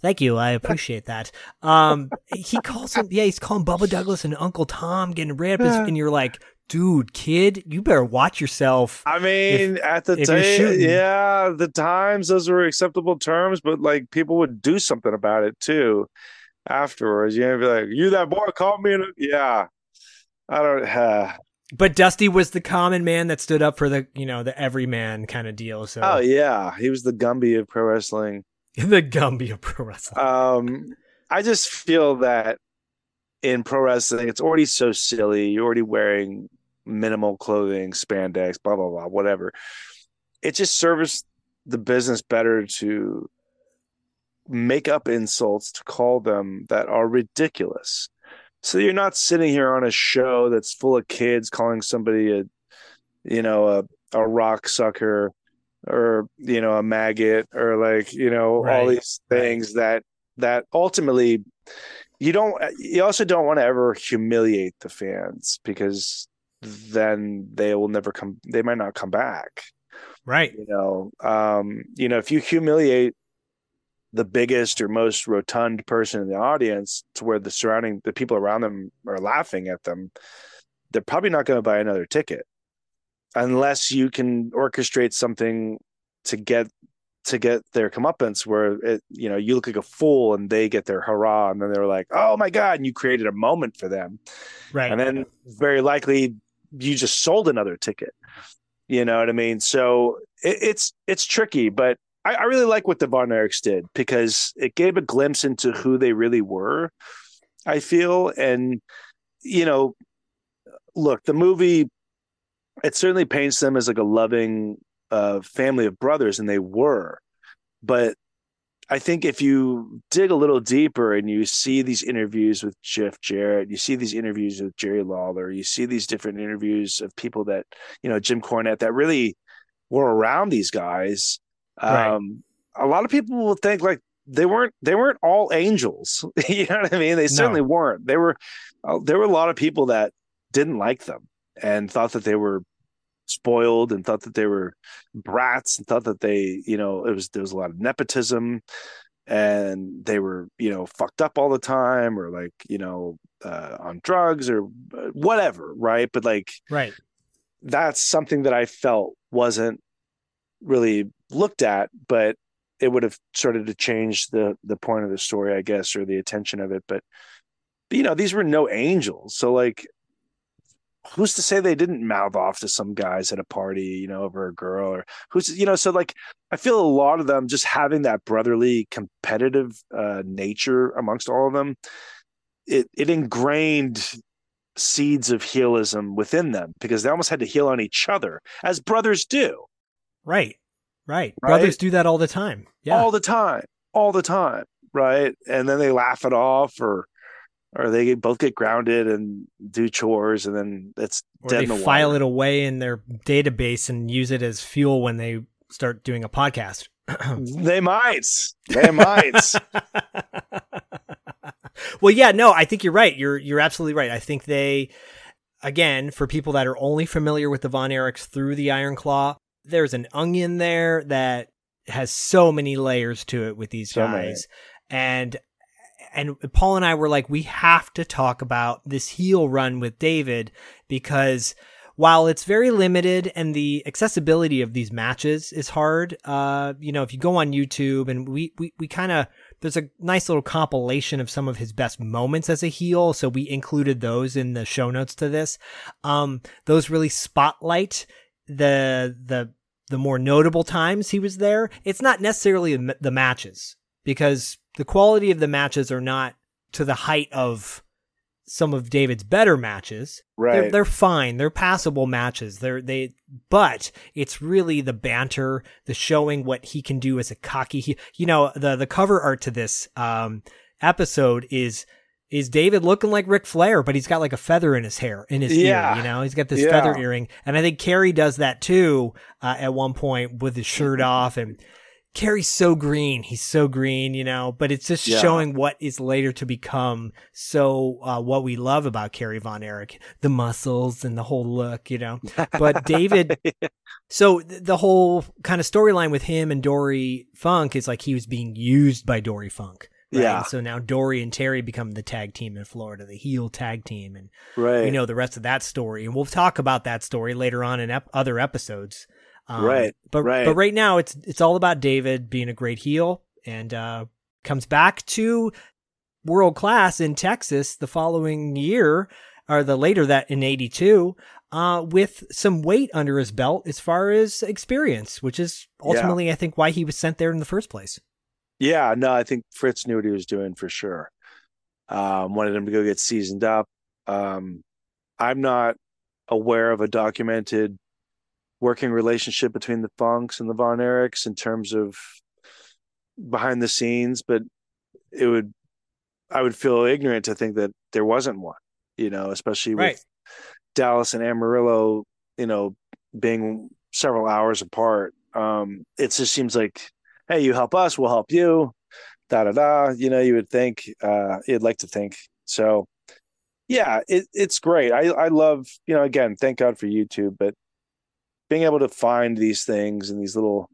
E: Thank you. I appreciate that. Um, he calls him, yeah, he's calling Bubba Douglas and Uncle Tom getting ripped. And you're like, dude, kid, you better watch yourself.
F: I mean,
E: if,
F: at the time, yeah, the times, those were acceptable terms, but like people would do something about it too afterwards. You know, be like, you that boy called me. Yeah. I don't uh,
E: But Dusty was the common man that stood up for the, you know, the everyman kind of deal. So
F: oh yeah, he was the Gumby of pro wrestling.
E: The Gumby of pro wrestling.
F: Um, I just feel that in pro wrestling, it's already so silly. You're already wearing minimal clothing, spandex, blah blah blah, whatever. It just serves the business better to make up insults to call them that are ridiculous. So you're not sitting here on a show that's full of kids calling somebody a, you know, a, a rock sucker or, you know, a maggot or like, you know, right. all these things that, that ultimately you don't, you also don't want to ever humiliate the fans because then they will never come, they might not come back.
E: Right.
F: You know, um, you know, if you humiliate the biggest or most rotund person in the audience to where the surrounding the people around them are laughing at them, they're probably not going to buy another ticket unless you can orchestrate something to get to get their comeuppance where it, you know, you look like a fool and they get their hurrah and then they're like, oh my God, and you created a moment for them.
E: Right.
F: And then very likely you just sold another ticket. You know what I mean? So it, it's it's tricky, but I, I really like what the Von Erichs did because it gave a glimpse into who they really were, I feel. And, you know, look, the movie, it certainly paints them as like a loving uh, family of brothers, and they were. But I think if you dig a little deeper and you see these interviews with Jeff Jarrett, you see these interviews with Jerry Lawler, you see these different interviews of people that, you know, Jim Cornette, that really were around these guys.
E: Right.
F: Um, a lot of people will think like they weren't they weren't all angels. You know what I mean? They certainly
E: No.
F: weren't. They were uh, there were a lot of people that didn't like them and thought that they were spoiled and thought that they were brats and thought that they, you know, it was there was a lot of nepotism and they were, you know, fucked up all the time or like, you know, uh, on drugs or whatever, right? But like,
E: right,
F: that's something that I felt wasn't really looked at, but it would have started to change the the point of the story, I guess, or the attention of it. But, but you know, these were no angels, so like, who's to say they didn't mouth off to some guys at a party, you know, over a girl, or who's, you know, so like, I feel a lot of them just having that brotherly competitive uh, nature amongst all of them, it it ingrained seeds of heelism within them because they almost had to heel on each other as brothers do.
E: Right. Right.
F: Right?
E: Brothers do that all the time. Yeah.
F: All the time. All the time. Right. And then they laugh it off or or they both get grounded and do chores and then it's
E: or
F: dead
E: they
F: in the
E: file
F: water.
E: it away in their database and use it as fuel when they start doing a podcast.
F: They might. They might.
E: Well, yeah, no, I think you're right. You're you're absolutely right. I think they, again, for people that are only familiar with the Von Erichs through the Iron Claw, there's an onion there that has so many layers to it with these
F: So
E: guys. And and Paul and I were like, we have to talk about this heel run with David because while it's very limited and the accessibility of these matches is hard, uh, you know, if you go on YouTube and we, we, we kind of, there's a nice little compilation of some of his best moments as a heel. So we included those in the show notes to this. Um, those really spotlight the, the, the more notable times he was there. It's not necessarily the matches because the quality of the matches are not to the height of some of David's better matches.
F: Right.
E: They're, they're fine. They're passable matches. They're, they, but it's really the banter, the showing what he can do as a cocky, he, you know, the, the cover art to this, um, episode is, is David looking like Ric Flair, but he's got like a feather in his hair, in his
F: Yeah.
E: ear, you know, he's got this
F: Yeah.
E: feather earring. And I think Kerry does that too, uh, at one point with his shirt off, and Kerry's so green. He's so green, you know, but it's just
F: Yeah.
E: showing what is later to become so, uh, what we love about Kerry Von Erich, the muscles and the whole look, you know, but David, so th- the whole kind of storyline with him and Dory Funk is like he was being used by Dory Funk Right?
F: Yeah.
E: And so now Dory and Terry become the tag team in Florida, the heel tag team. And
F: right.
E: we know the rest of that story. And we'll talk about that story later on in ep- other episodes. Um,
F: right.
E: But,
F: right.
E: but right now it's, it's all about David being a great heel and uh, comes back to World Class in Texas the following year, or the later that in eighty-two, uh, with some weight under his belt as far as experience, which is ultimately, yeah. I think, why he was sent there in the first place.
F: Yeah, no, I think Fritz knew what he was doing for sure. Um, wanted him to go get seasoned up. Um, I'm not aware of a documented working relationship between the Funks and the Von Erichs in terms of behind the scenes, but it would, I would feel ignorant to think that there wasn't one, you know, especially with
E: right.
F: Dallas and Amarillo, you know, being several hours apart. Um, it just seems like, hey, you help us, we'll help you, da da da. You know, you would think, uh, you'd like to think. So, yeah, it, it's great. I, I love, you know, again, thank God for YouTube, but being able to find these things and these little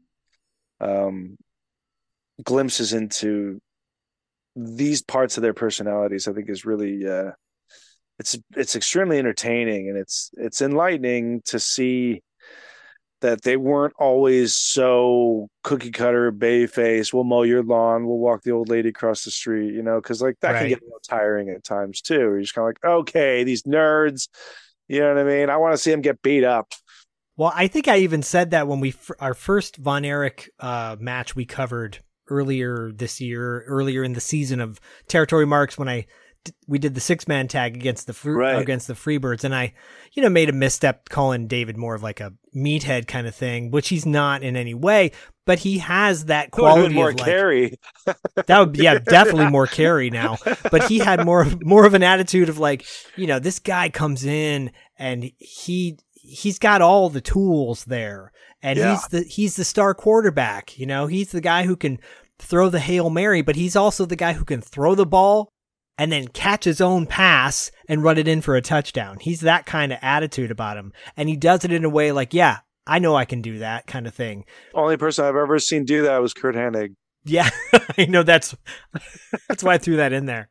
F: um, glimpses into these parts of their personalities, I think is really, uh, it's it's extremely entertaining, and it's it's enlightening to see that they weren't always so cookie cutter, bay face. We'll mow your lawn. We'll walk the old lady across the street, you know, because like that right. can get a little tiring at times too. You're just kind of like, okay, these nerds, you know what I mean? I want to see them get beat up.
E: Well, I think I even said that when we, our first Von Erich uh, match we covered earlier this year, earlier in the season of Territory Marks, when I, we did the six man tag against the free,
F: right.
E: against the Freebirds, and I, you know, made a misstep calling David more of like a meathead kind of thing, which he's not in any way, but he has that quality
F: more
E: of like,
F: carry.
E: that would, yeah, definitely more carry now. But he had more of more of an attitude of like, you know, this guy comes in and he he's got all the tools there, and yeah. he's the he's the star quarterback. You know, he's the guy who can throw the Hail Mary, but he's also the guy who can throw the ball and then catch his own pass and run it in for a touchdown. He's that kind of attitude about him. And he does it in a way like, yeah, I know I can do that kind of thing.
F: Only person I've ever seen do that was Kurt Hennig.
E: Yeah, I know that's, that's why I threw that in there.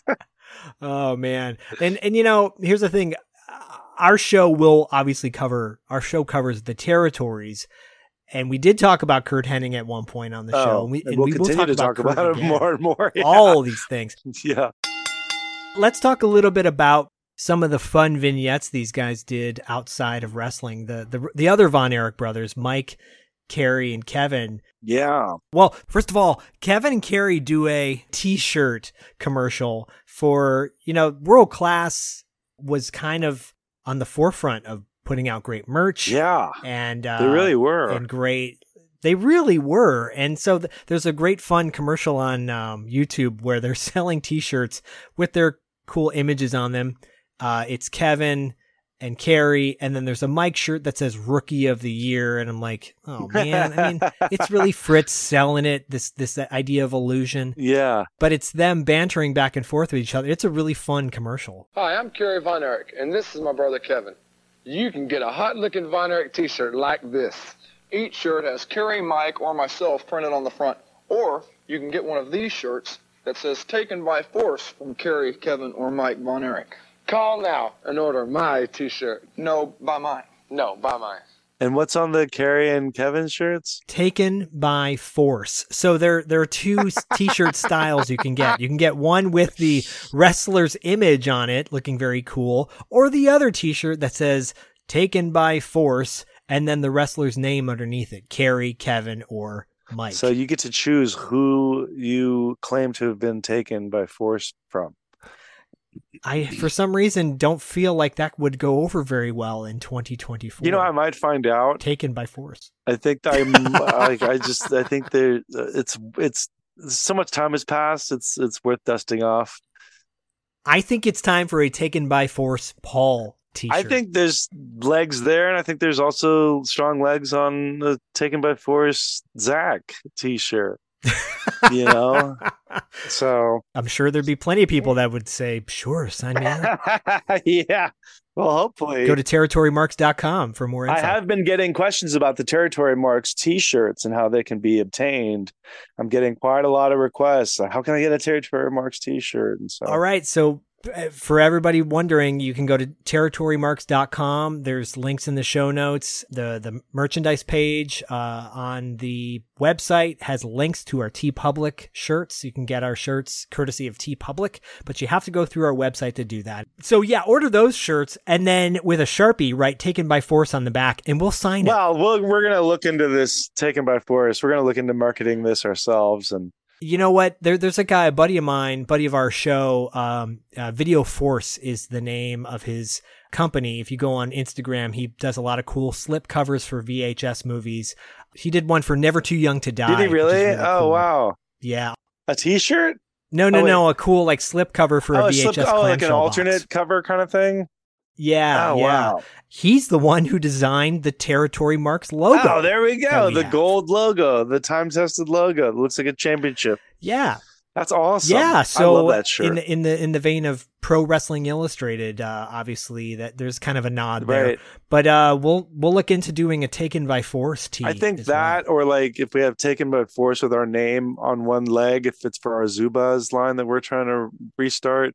E: Oh man. And, and you know, here's the thing. Our show will obviously cover, our show covers the territories. And we did talk about Kurt Hennig at one point on the show.
F: Oh,
E: and we,
F: and
E: and
F: we'll
E: we
F: continue
E: will talk
F: to
E: about,
F: talk about it
E: again.
F: more and more. Yeah.
E: All of these things.
F: Yeah.
E: Let's talk a little bit about some of the fun vignettes these guys did outside of wrestling. The the the other Von Erich brothers, Mike, Kerry, and Kevin.
F: Yeah.
E: Well, first of all, Kevin and Kerry do a T-shirt commercial for, you know, World Class was kind of on the forefront of putting out great merch.
F: Yeah.
E: And uh,
F: they really were.
E: And great. They really were. And so th- there's a great fun commercial on um, YouTube where they're selling T-shirts with their cool images on them. Uh, it's Kevin and Kerry, and then there's a Mike shirt that says Rookie of the Year. And I'm like, oh man, I mean, it's really Fritz selling it, this, this idea of illusion.
F: Yeah.
E: But it's them bantering back and forth with each other. It's a really fun commercial.
K: Hi, I'm Kerry Von Erich, and this is my brother Kevin. You can get a hot-looking Von Erich t-shirt like this. Each shirt has Kerry, Mike, or myself printed on the front. Or you can get one of these shirts that says Taken by Force from Kerry, Kevin, or Mike Von Erich. Call now and order my t-shirt. No, buy mine. No, buy mine.
F: And what's on the Kerry and Kevin shirts?
E: Taken by Force. So there, there are two T-shirt styles you can get. You can get one with the wrestler's image on it, looking very cool, or the other T-shirt that says Taken by Force, and then the wrestler's name underneath it, Kerry, Kevin, or Mike.
F: So you get to choose who you claim to have been taken by force from.
E: I, for some reason, don't feel like that would go over very well in twenty twenty-four.
F: You know, I might find out.
E: Taken by Force.
F: I think I'm like, I just, I think there, it's, it's so much time has passed. It's, it's worth dusting off.
E: I think it's time for a Taken by Force Paul t-shirt.
F: I think there's legs there, and I think there's also strong legs on the Taken by Force Zach t-shirt. You know, so
E: I'm sure there'd be plenty of people that would say, "Sure, sign me up."
F: Yeah, Well, hopefully.
E: Go to territory marks dot com for more info.
F: I have been getting questions about the Territory Marks t-shirts and how they can be obtained. I'm getting quite a lot of requests. How can I get a Territory Marks t-shirt? And so,
E: all right. So for everybody wondering, you can go to territory marks dot com. There's links in the show notes. The the merchandise page uh, on the website has links to our TeePublic shirts. You can get our shirts courtesy of TeePublic, but you have to go through our website to do that. So yeah, order those shirts and then with a Sharpie, right, Taken by Force on the back, and we'll sign
F: well,
E: it.
F: Well, we're going to look into this Taken by Force. We're going to look into marketing this ourselves. And
E: you know what? There, there's a guy, a buddy of mine, buddy of our show, um, uh, Video Force is the name of his company. If you go on Instagram, he does a lot of cool slip covers for V H S movies. He did one for Never Too Young to Die.
F: Did he really? really oh, cool. Wow.
E: Yeah.
F: A t-shirt?
E: No, no,
F: oh,
E: no. A cool like slip cover for
F: oh,
E: a V H S
F: slip, oh, like an alternate
E: box.
F: cover kind of thing?
E: Yeah,
F: oh,
E: yeah.
F: Wow.
E: He's the one who designed the Territory Marks logo.
F: Oh, there we go.
E: We
F: the
E: have.
F: gold logo, the time-tested logo. It looks like a championship.
E: Yeah.
F: That's awesome.
E: Yeah, so
F: I love that shirt.
E: in the in the in the vein of Pro Wrestling Illustrated, uh, obviously that there's kind of a nod there.
F: Right.
E: But uh, we'll we'll look into doing a Taken by Force tee.
F: I think that, well. Or like if we have Taken by Force with our name on one leg, if it's for our Zubaz line that we're trying to restart.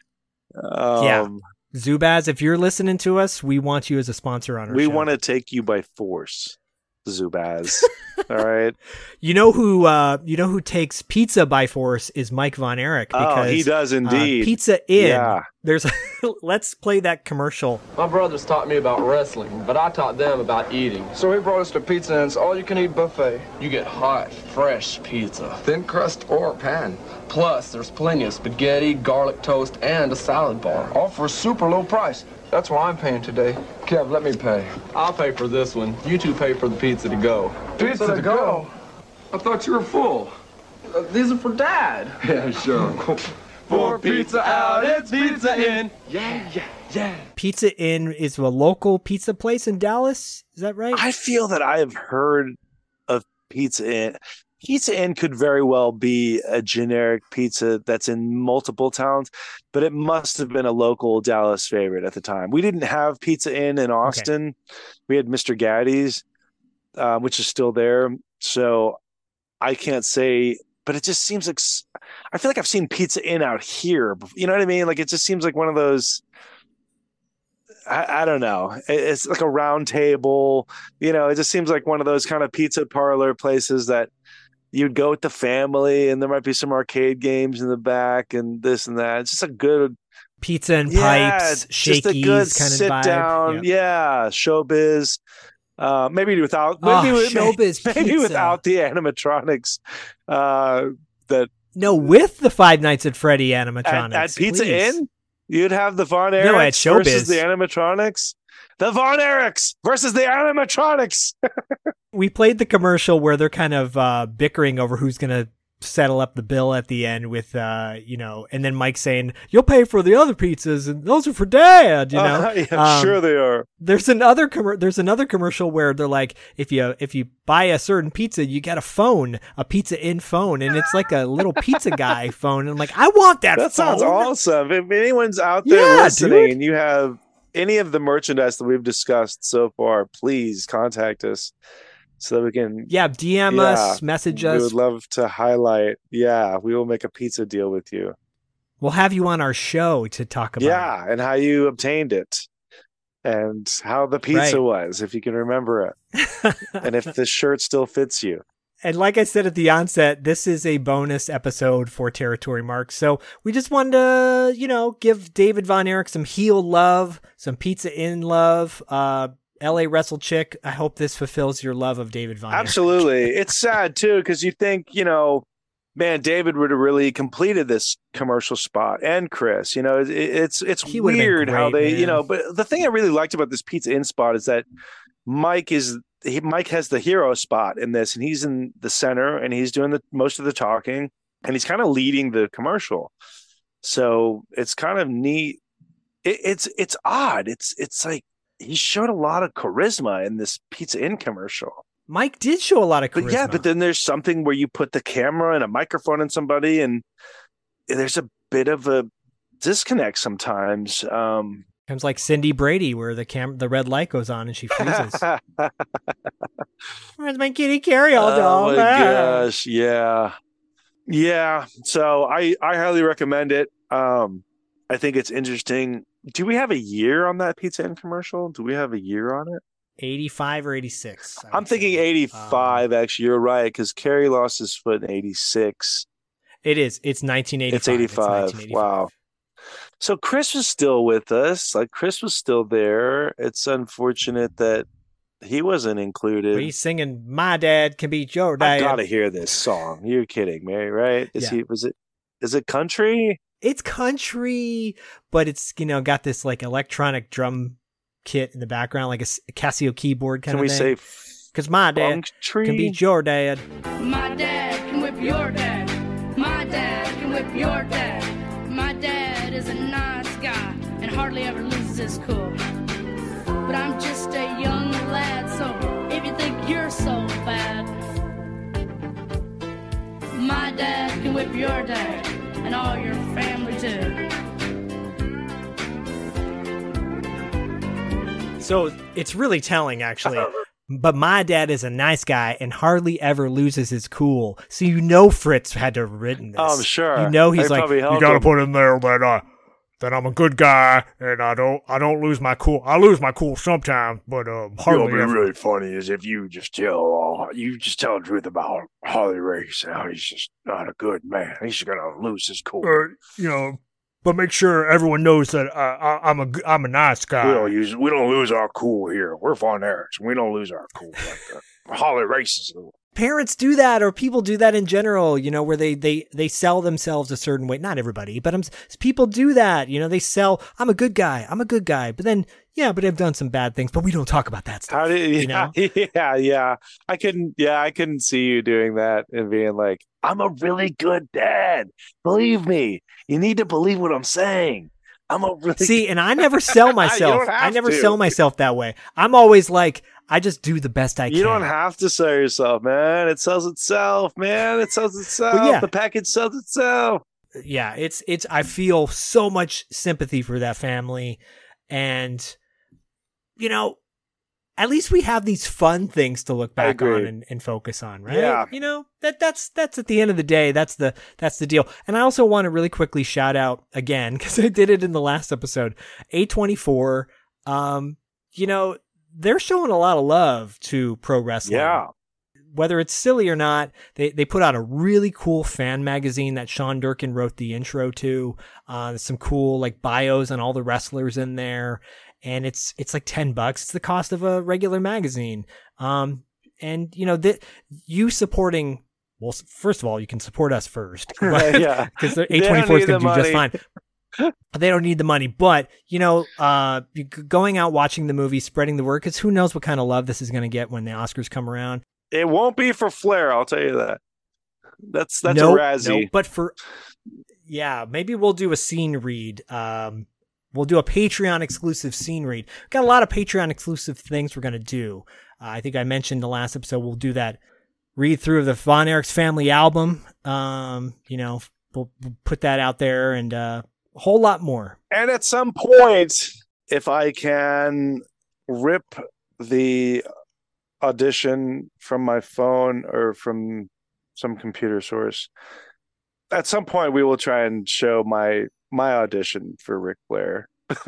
F: Um,
E: yeah, Zubaz, if you're listening to us, we want you as a sponsor on our
F: we
E: show.
F: We want to take you by force, Zubaz. All right.
E: You know who uh, you know who takes pizza by force is Mike Von Erich. Because,
F: oh, he does indeed.
E: Uh, Pizza Inn.
F: Yeah.
E: There's. Let's play that commercial.
L: My brothers taught me about wrestling, but I taught them about eating. So he brought us to Pizza Inn's all-you-can-eat buffet. You get hot, fresh pizza, thin crust or pan. Plus, there's plenty of spaghetti, garlic toast, and a salad bar, all for a super low price. That's why I'm paying today. Kev, let me pay. I'll pay for this one. You two pay for the pizza to go. Pizza, pizza to go? go? I thought you were full. Uh, these are for Dad. Yeah, sure. For pizza out, it's Pizza Inn. Yeah, yeah, yeah.
E: Pizza Inn is a local pizza place in Dallas. Is that right?
F: I feel that I have heard of Pizza Inn. Pizza Inn could very well be a generic pizza that's in multiple towns, but it must have been a local Dallas favorite at the time. We didn't have Pizza Inn in Austin. Okay. We had Mister Gaddy's, uh, which is still there. So I can't say, but it just seems like, I feel like I've seen Pizza Inn out here. You know what I mean? Like, it just seems like one of those, I, I don't know. It's like a round table, you know, it just seems like one of those kind of pizza parlor places that you'd go with the family and there might be some arcade games in the back and this and that. It's just a good
E: pizza and
F: yeah,
E: pipes, shakies
F: just a good
E: kind
F: sit
E: of vibe.
F: down. Yep. Yeah. Showbiz. Uh, maybe without, maybe,
E: oh,
F: with,
E: showbiz
F: maybe
E: pizza.
F: without the animatronics, uh, that
E: no, with the Five Nights at Freddy animatronics.
F: At, at Pizza
E: please.
F: Inn, you'd have the Von Erichs
E: no, at Showbiz.
F: versus the animatronics. The Von Erichs versus the animatronics.
E: We played the commercial where they're kind of uh, bickering over who's going to settle up the bill at the end with, uh, you know, and then Mike saying, you'll pay for the other pizzas and those are for Dad, you know?
F: Uh, yeah,
E: um,
F: sure they are.
E: There's another com- there's another commercial where they're like, if you if you buy a certain pizza, you get a phone, a Pizza Inn phone, and it's like a little pizza guy phone. And I'm like, I want that
F: That
E: phone.
F: sounds awesome. If anyone's out there
E: yeah,
F: listening
E: dude.
F: and you have any of the merchandise that we've discussed so far, please contact us so that we can
E: yeah D M
F: yeah,
E: us, message us.
F: We would love to highlight. Yeah, we will make a pizza deal with you.
E: We'll have you on our show to talk about
F: yeah,
E: it.
F: and how you obtained it and how the pizza
E: right.
F: was, if you can remember it, and if the shirt still fits you.
E: And like I said at the onset, this is a bonus episode for Territory Marks. So we just wanted to, you know, give David Von Erich some heel love, some Pizza Inn love. Uh, L A Wrestle Chick, I hope this fulfills your love of David Von Erich.
F: Absolutely. It's sad, too, because you think, you know, man, David would have really completed this commercial spot, and Chris. You know, it, it's it's
E: He
F: weird
E: great,
F: how they,
E: man.
F: you know, but the thing I really liked about this Pizza Inn spot is that Mike is he, Mike has the hero spot in this, and he's in the center, and he's doing the most of the talking, and he's kind of leading the commercial. So it's kind of neat. It, it's it's odd. It's it's like he showed a lot of charisma in this Pizza Inn commercial.
E: Mike did show a lot of charisma.
F: But yeah, but then there's something where you put the camera and a microphone in somebody, and there's a bit of a disconnect sometimes. Um,
E: Comes like Cindy Brady, where the cam the red light goes on and she freezes. Where's my kitty carry-all doll?
F: Oh my gosh, yeah, yeah. So I I highly recommend it. Um, I think it's interesting. Do we have a year on that Pizza Inn commercial? Do we have a year on it?
E: eighty-five or eighty-six.
F: I'm thinking eighty-five. Um, actually, you're right, because Kerry lost his foot in eighty-six.
E: It is. It's nineteen eighty-five.
F: It's eighty-five. It's wow. So Chris was still with us. Like Chris was still there. It's unfortunate that he wasn't included.
E: He's singing "My Dad Can Beat Your Dad."
F: I gotta hear this song. You're kidding me, right? Is yeah. he? Was it? Is it country?
E: It's country, but it's, you know, got this like electronic drum kit in the background, like a Casio keyboard kind
F: can
E: of thing.
F: Can we say?
E: Because my dad
F: tree?
E: can beat your dad.
I: My dad can whip your dad. My dad can whip your dad. My dad is a nice guy and hardly ever loses his cool. But I'm just a young lad, so if you think you're so bad, my dad can whip your dad and all your family too.
E: So it's really telling, actually. But my dad is a nice guy and hardly ever loses his cool. So you know Fritz had to have written this.
F: Oh, I'm sure.
E: You know he's
F: they
E: like,
F: you
E: gotta him. put in there that uh, that I'm a good guy and I don't I don't lose my cool. I lose my cool sometimes, but um, hardly
M: What'll be
E: ever.
M: really funny is if you just tell uh, you just tell the truth about Harley Race and how he's just not a good man. He's gonna lose his cool.
E: Uh, you know. But make sure everyone knows that uh, I, I'm a I'm a nice guy.
M: We don't use we don't lose our cool here. We're Von Erichs. We don't lose our cool like that. Harley Races.
E: Parents do that, or people do that in general. You know, where they they they sell themselves a certain way. Not everybody, but I'm, people do that. You know, they sell. I'm a good guy. I'm a good guy. But then, yeah, but I've done some bad things. But we don't talk about that stuff.
F: How did,
E: you know?
F: Yeah, yeah. I couldn't. Yeah, I couldn't see you doing that and being like, I'm a really good dad. Believe me. You need to believe what I'm saying. I'm a really
E: see, and I never sell myself. I never to. sell myself that way. I'm always like, I just do the best I
F: you
E: can.
F: You don't have to sell yourself, man. It sells itself, man. It sells itself. Well, yeah. The package sells itself.
E: Yeah, it's it's. I feel so much sympathy for that family, and you know, at least we have these fun things to look back on and, and focus on, right?
F: Yeah.
E: You know, that that's that's at the end of the day, that's the that's the deal. And I also want to really quickly shout out again, because I did it in the last episode, A twenty-four. Um, you know, they're showing a lot of love to pro wrestling.
F: Yeah.
E: Whether it's silly or not, they, they put out a really cool fan magazine that Sean Durkin wrote the intro to. Uh, some cool like bios on all the wrestlers in there. And it's it's like ten bucks. It's the cost of a regular magazine. Um, and you know that you supporting. Well, first of all, you can support us first, but,
F: yeah,
E: because A twenty-four is going to do just fine. They don't need the money, but you know, uh, going out watching the movie, spreading the word, because who knows what kind of love this is going to get when the Oscars come around.
F: It won't be for Flair, I'll tell you that. That's that's
E: nope,
F: a Razzie.
E: Nope, but for yeah, maybe we'll do a scene read. Um, We'll do a Patreon exclusive scene read. We've got a lot of Patreon exclusive things we're going to do. Uh, I think I mentioned the last episode, we'll do that read through of the Von Erichs Family album. Um, you know, we'll, we'll put that out there and uh, a whole lot more.
F: And at some point, if I can rip the audition from my phone or from some computer source, at some point we will try and show my my audition for Ric Flair.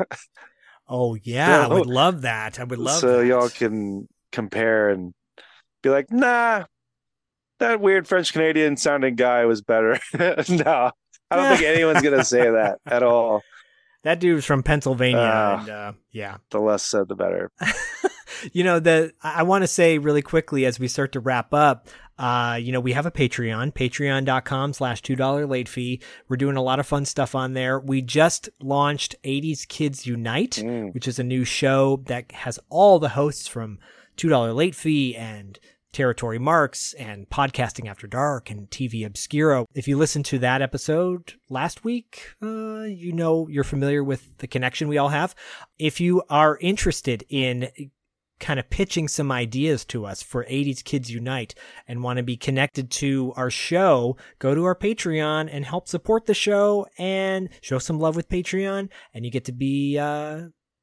E: Oh yeah, so, I would love that. I would love
F: so
E: that.
F: y'all can compare and be like, nah, that weird French Canadian sounding guy was better. No, I don't think anyone's gonna say that at all.
E: That dude's from Pennsylvania,
F: uh,
E: and uh, yeah,
F: the less said, the better.
E: You know, the I want to say really quickly as we start to wrap up. Uh, you know, we have a Patreon, patreon.com slash $2 late fee. We're doing a lot of fun stuff on there. We just launched eighties Kids Unite, mm. which is a new show that has all the hosts from two dollar late fee and Territory Marks and Podcasting After Dark and T V Obscuro. If you listened to that episode last week, uh, you know, you're familiar with the connection we all have. If you are interested in kind of pitching some ideas to us for eighties Kids Unite and want to be connected to our show, go to our Patreon and help support the show and show some love with Patreon. And you get to be, uh,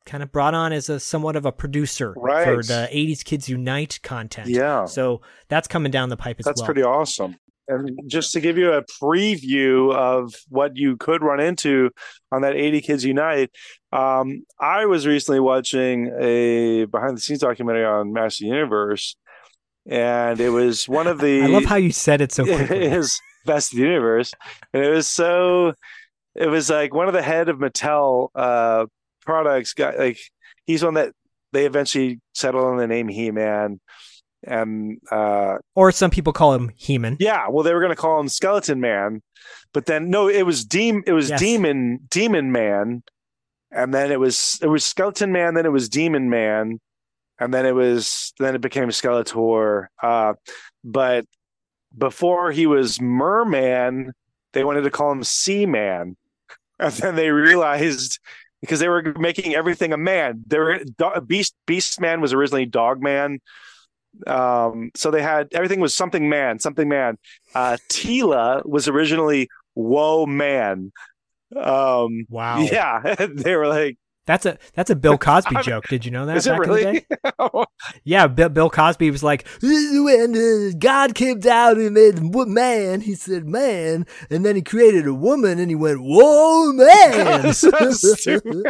E: kind of brought on as a somewhat of a producer
F: right.
E: for the eighties Kids Unite content.
F: Yeah.
E: So that's coming down the pipe as
F: that's
E: well.
F: That's pretty awesome. And just to give you a preview of what you could run into on that eighty Kids Unite, um, I was recently watching a behind-the-scenes documentary on Master Universe, and it was one of the...
E: I love how you said it so quickly.
F: It is Best of the Universe. And it was so... It was like one of the head of Mattel uh, products, got like he's one that they eventually settled on the name He-Man. And uh
E: or some people call him He-Man.
F: Yeah, well, they were going to call him Skeleton Man, but then no, it was Demon. It was yes. Demon Demon Man, and then it was it was Skeleton Man. Then it was Demon Man, and then it was then it became Skeletor. Uh, but before he was Merman, they wanted to call him Seaman, and then they realized because they were making everything a man. They were Beast Beast Man was originally Dog Man. Um, so they had everything was something man, something man. Uh, Teela was originally Whoa Man. Um,
E: wow.
F: Yeah, they were like
E: that's a that's a Bill Cosby joke. Did you know that?
F: Is it
E: back
F: really?
E: In the day? Yeah, Bill, Bill Cosby was like, when uh, God came down and made man, he said man, and then he created a woman, and he went Whoa Man.
F: So stupid.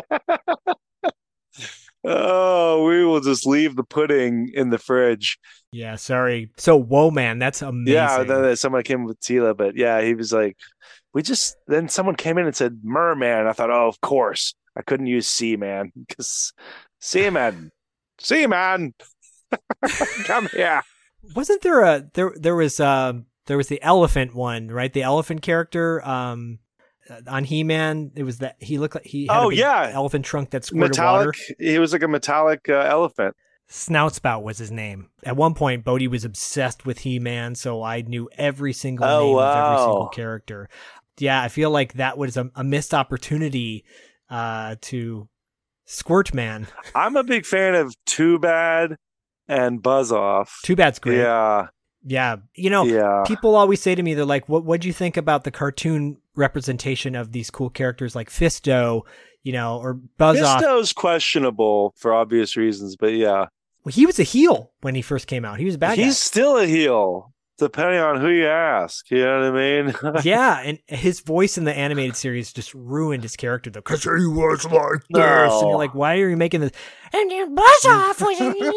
F: Oh, we will just leave the pudding in the fridge.
E: Yeah, sorry. So, whoa, man, that's amazing.
F: Yeah, then someone came with Teela, but yeah, he was like, we just, then someone came in and said Merman. I thought, oh, of course. I couldn't use Seaman because Seaman, Seaman, come here.
E: Wasn't there a, there, there was, uh, there was the elephant one, right? The elephant character, um, on He-Man, it was that he looked like he had
F: oh
E: a big
F: yeah
E: elephant trunk that squirted
F: metallic
E: water.
F: He was like a metallic uh, elephant.
E: Snoutspout was his name. At one point, Bodie was obsessed with He-Man, so I knew every single
F: oh,
E: name
F: wow.
E: of every single character. Yeah, I feel like that was a, a missed opportunity uh, to Squirt Man.
F: I'm a big fan of Too Bad and Buzz Off.
E: Too Bad's great.
F: Yeah.
E: Yeah. You know,
F: yeah.
E: people always say to me, they're like, what what'd you think about the cartoon representation of these cool characters like Fisto, you know, or Buzz Off?
F: Fisto's questionable for obvious reasons, but yeah.
E: Well, he was a heel when he first came out. He was a bad guy.
F: He's still a heel, depending on who you ask. You know what I mean?
E: Yeah, and his voice in the animated series just ruined his character, though, because he was like this.
F: No.
E: And you're like, why are you making this? And then Buzz Off was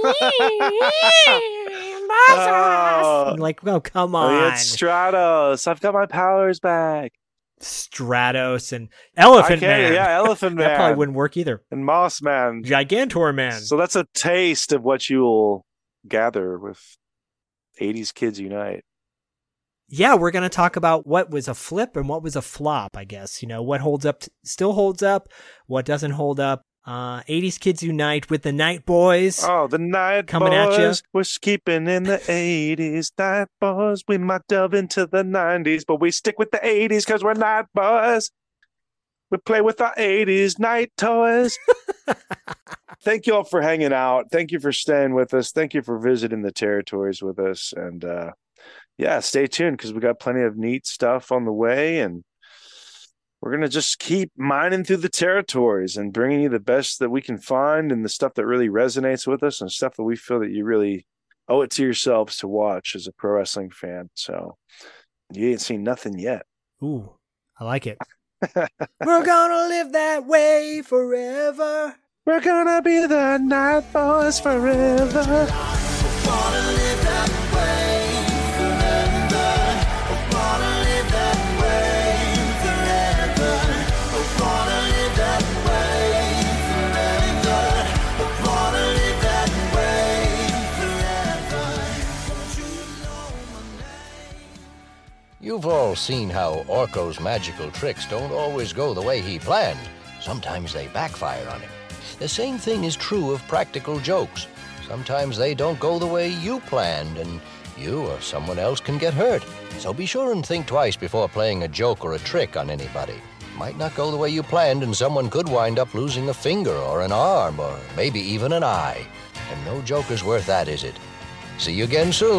E: Buzz Off. I'm like, oh, come on.
F: Oh, it's Stratos. I've got my powers back.
E: Stratos and Elephant Man.
F: Yeah, Elephant Man.
E: That probably wouldn't work either.
F: And Moss Man.
E: Gigantor Man.
F: So that's a taste of what you will gather with eighties Kids Unite.
E: Yeah, we're going to talk about what was a flip and what was a flop, I guess. You know, what holds up, t- still holds up, what doesn't hold up. Uh, eighties Kids Unite with the Night Boys.
F: Oh, the Night
E: coming
F: Boys.
E: At you.
F: We're keeping in the eighties. Night Boys. We might delve into the nineties, but we stick with the eighties because we're Night Boys. We play with our eighties Night Toys. Thank you all for hanging out. Thank you for staying with us. Thank you for visiting the territories with us. And uh, yeah, stay tuned because we got plenty of neat stuff on the way. And we're going to just keep mining through the territories and bringing you the best that we can find and the stuff that really resonates with us and stuff that we feel that you really owe it to yourselves to watch as a pro wrestling fan. So you ain't seen nothing yet.
E: Ooh, I like it. We're going to live that way forever.
F: We're going to be the Night Boys forever.
N: You've all seen how Orko's magical tricks don't always go the way he planned. Sometimes they backfire on him. The same thing is true of practical jokes. Sometimes they don't go the way you planned, and you or someone else can get hurt. So be sure and think twice before playing a joke or a trick on anybody. Might not go the way you planned, and someone could wind up losing a finger or an arm or maybe even an eye. And no joke is worth that, is it? See you again soon.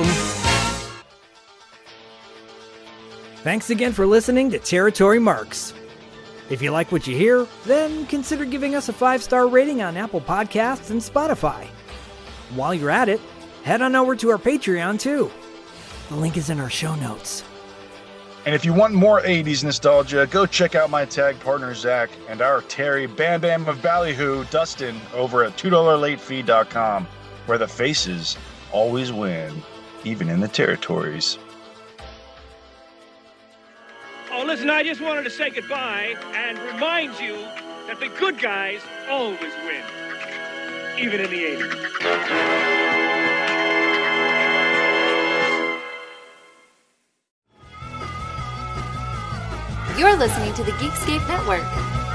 E: Thanks again for listening to Territory Marks. If you like what you hear, then consider giving us a five-star rating on Apple Podcasts and Spotify. While you're at it, head on over to our Patreon too. The link is in our show notes.
O: And if you want more eighties nostalgia, go check out my tag partner Zach and our Terry Bam Bam of Ballyhoo, Dustin, over at two dollar late fee dot com, where the faces always win, even in the territories.
P: Oh, listen, I just wanted to say goodbye and remind you that the good guys always win, even in the eighties.
Q: You're listening to the Geekscape Network.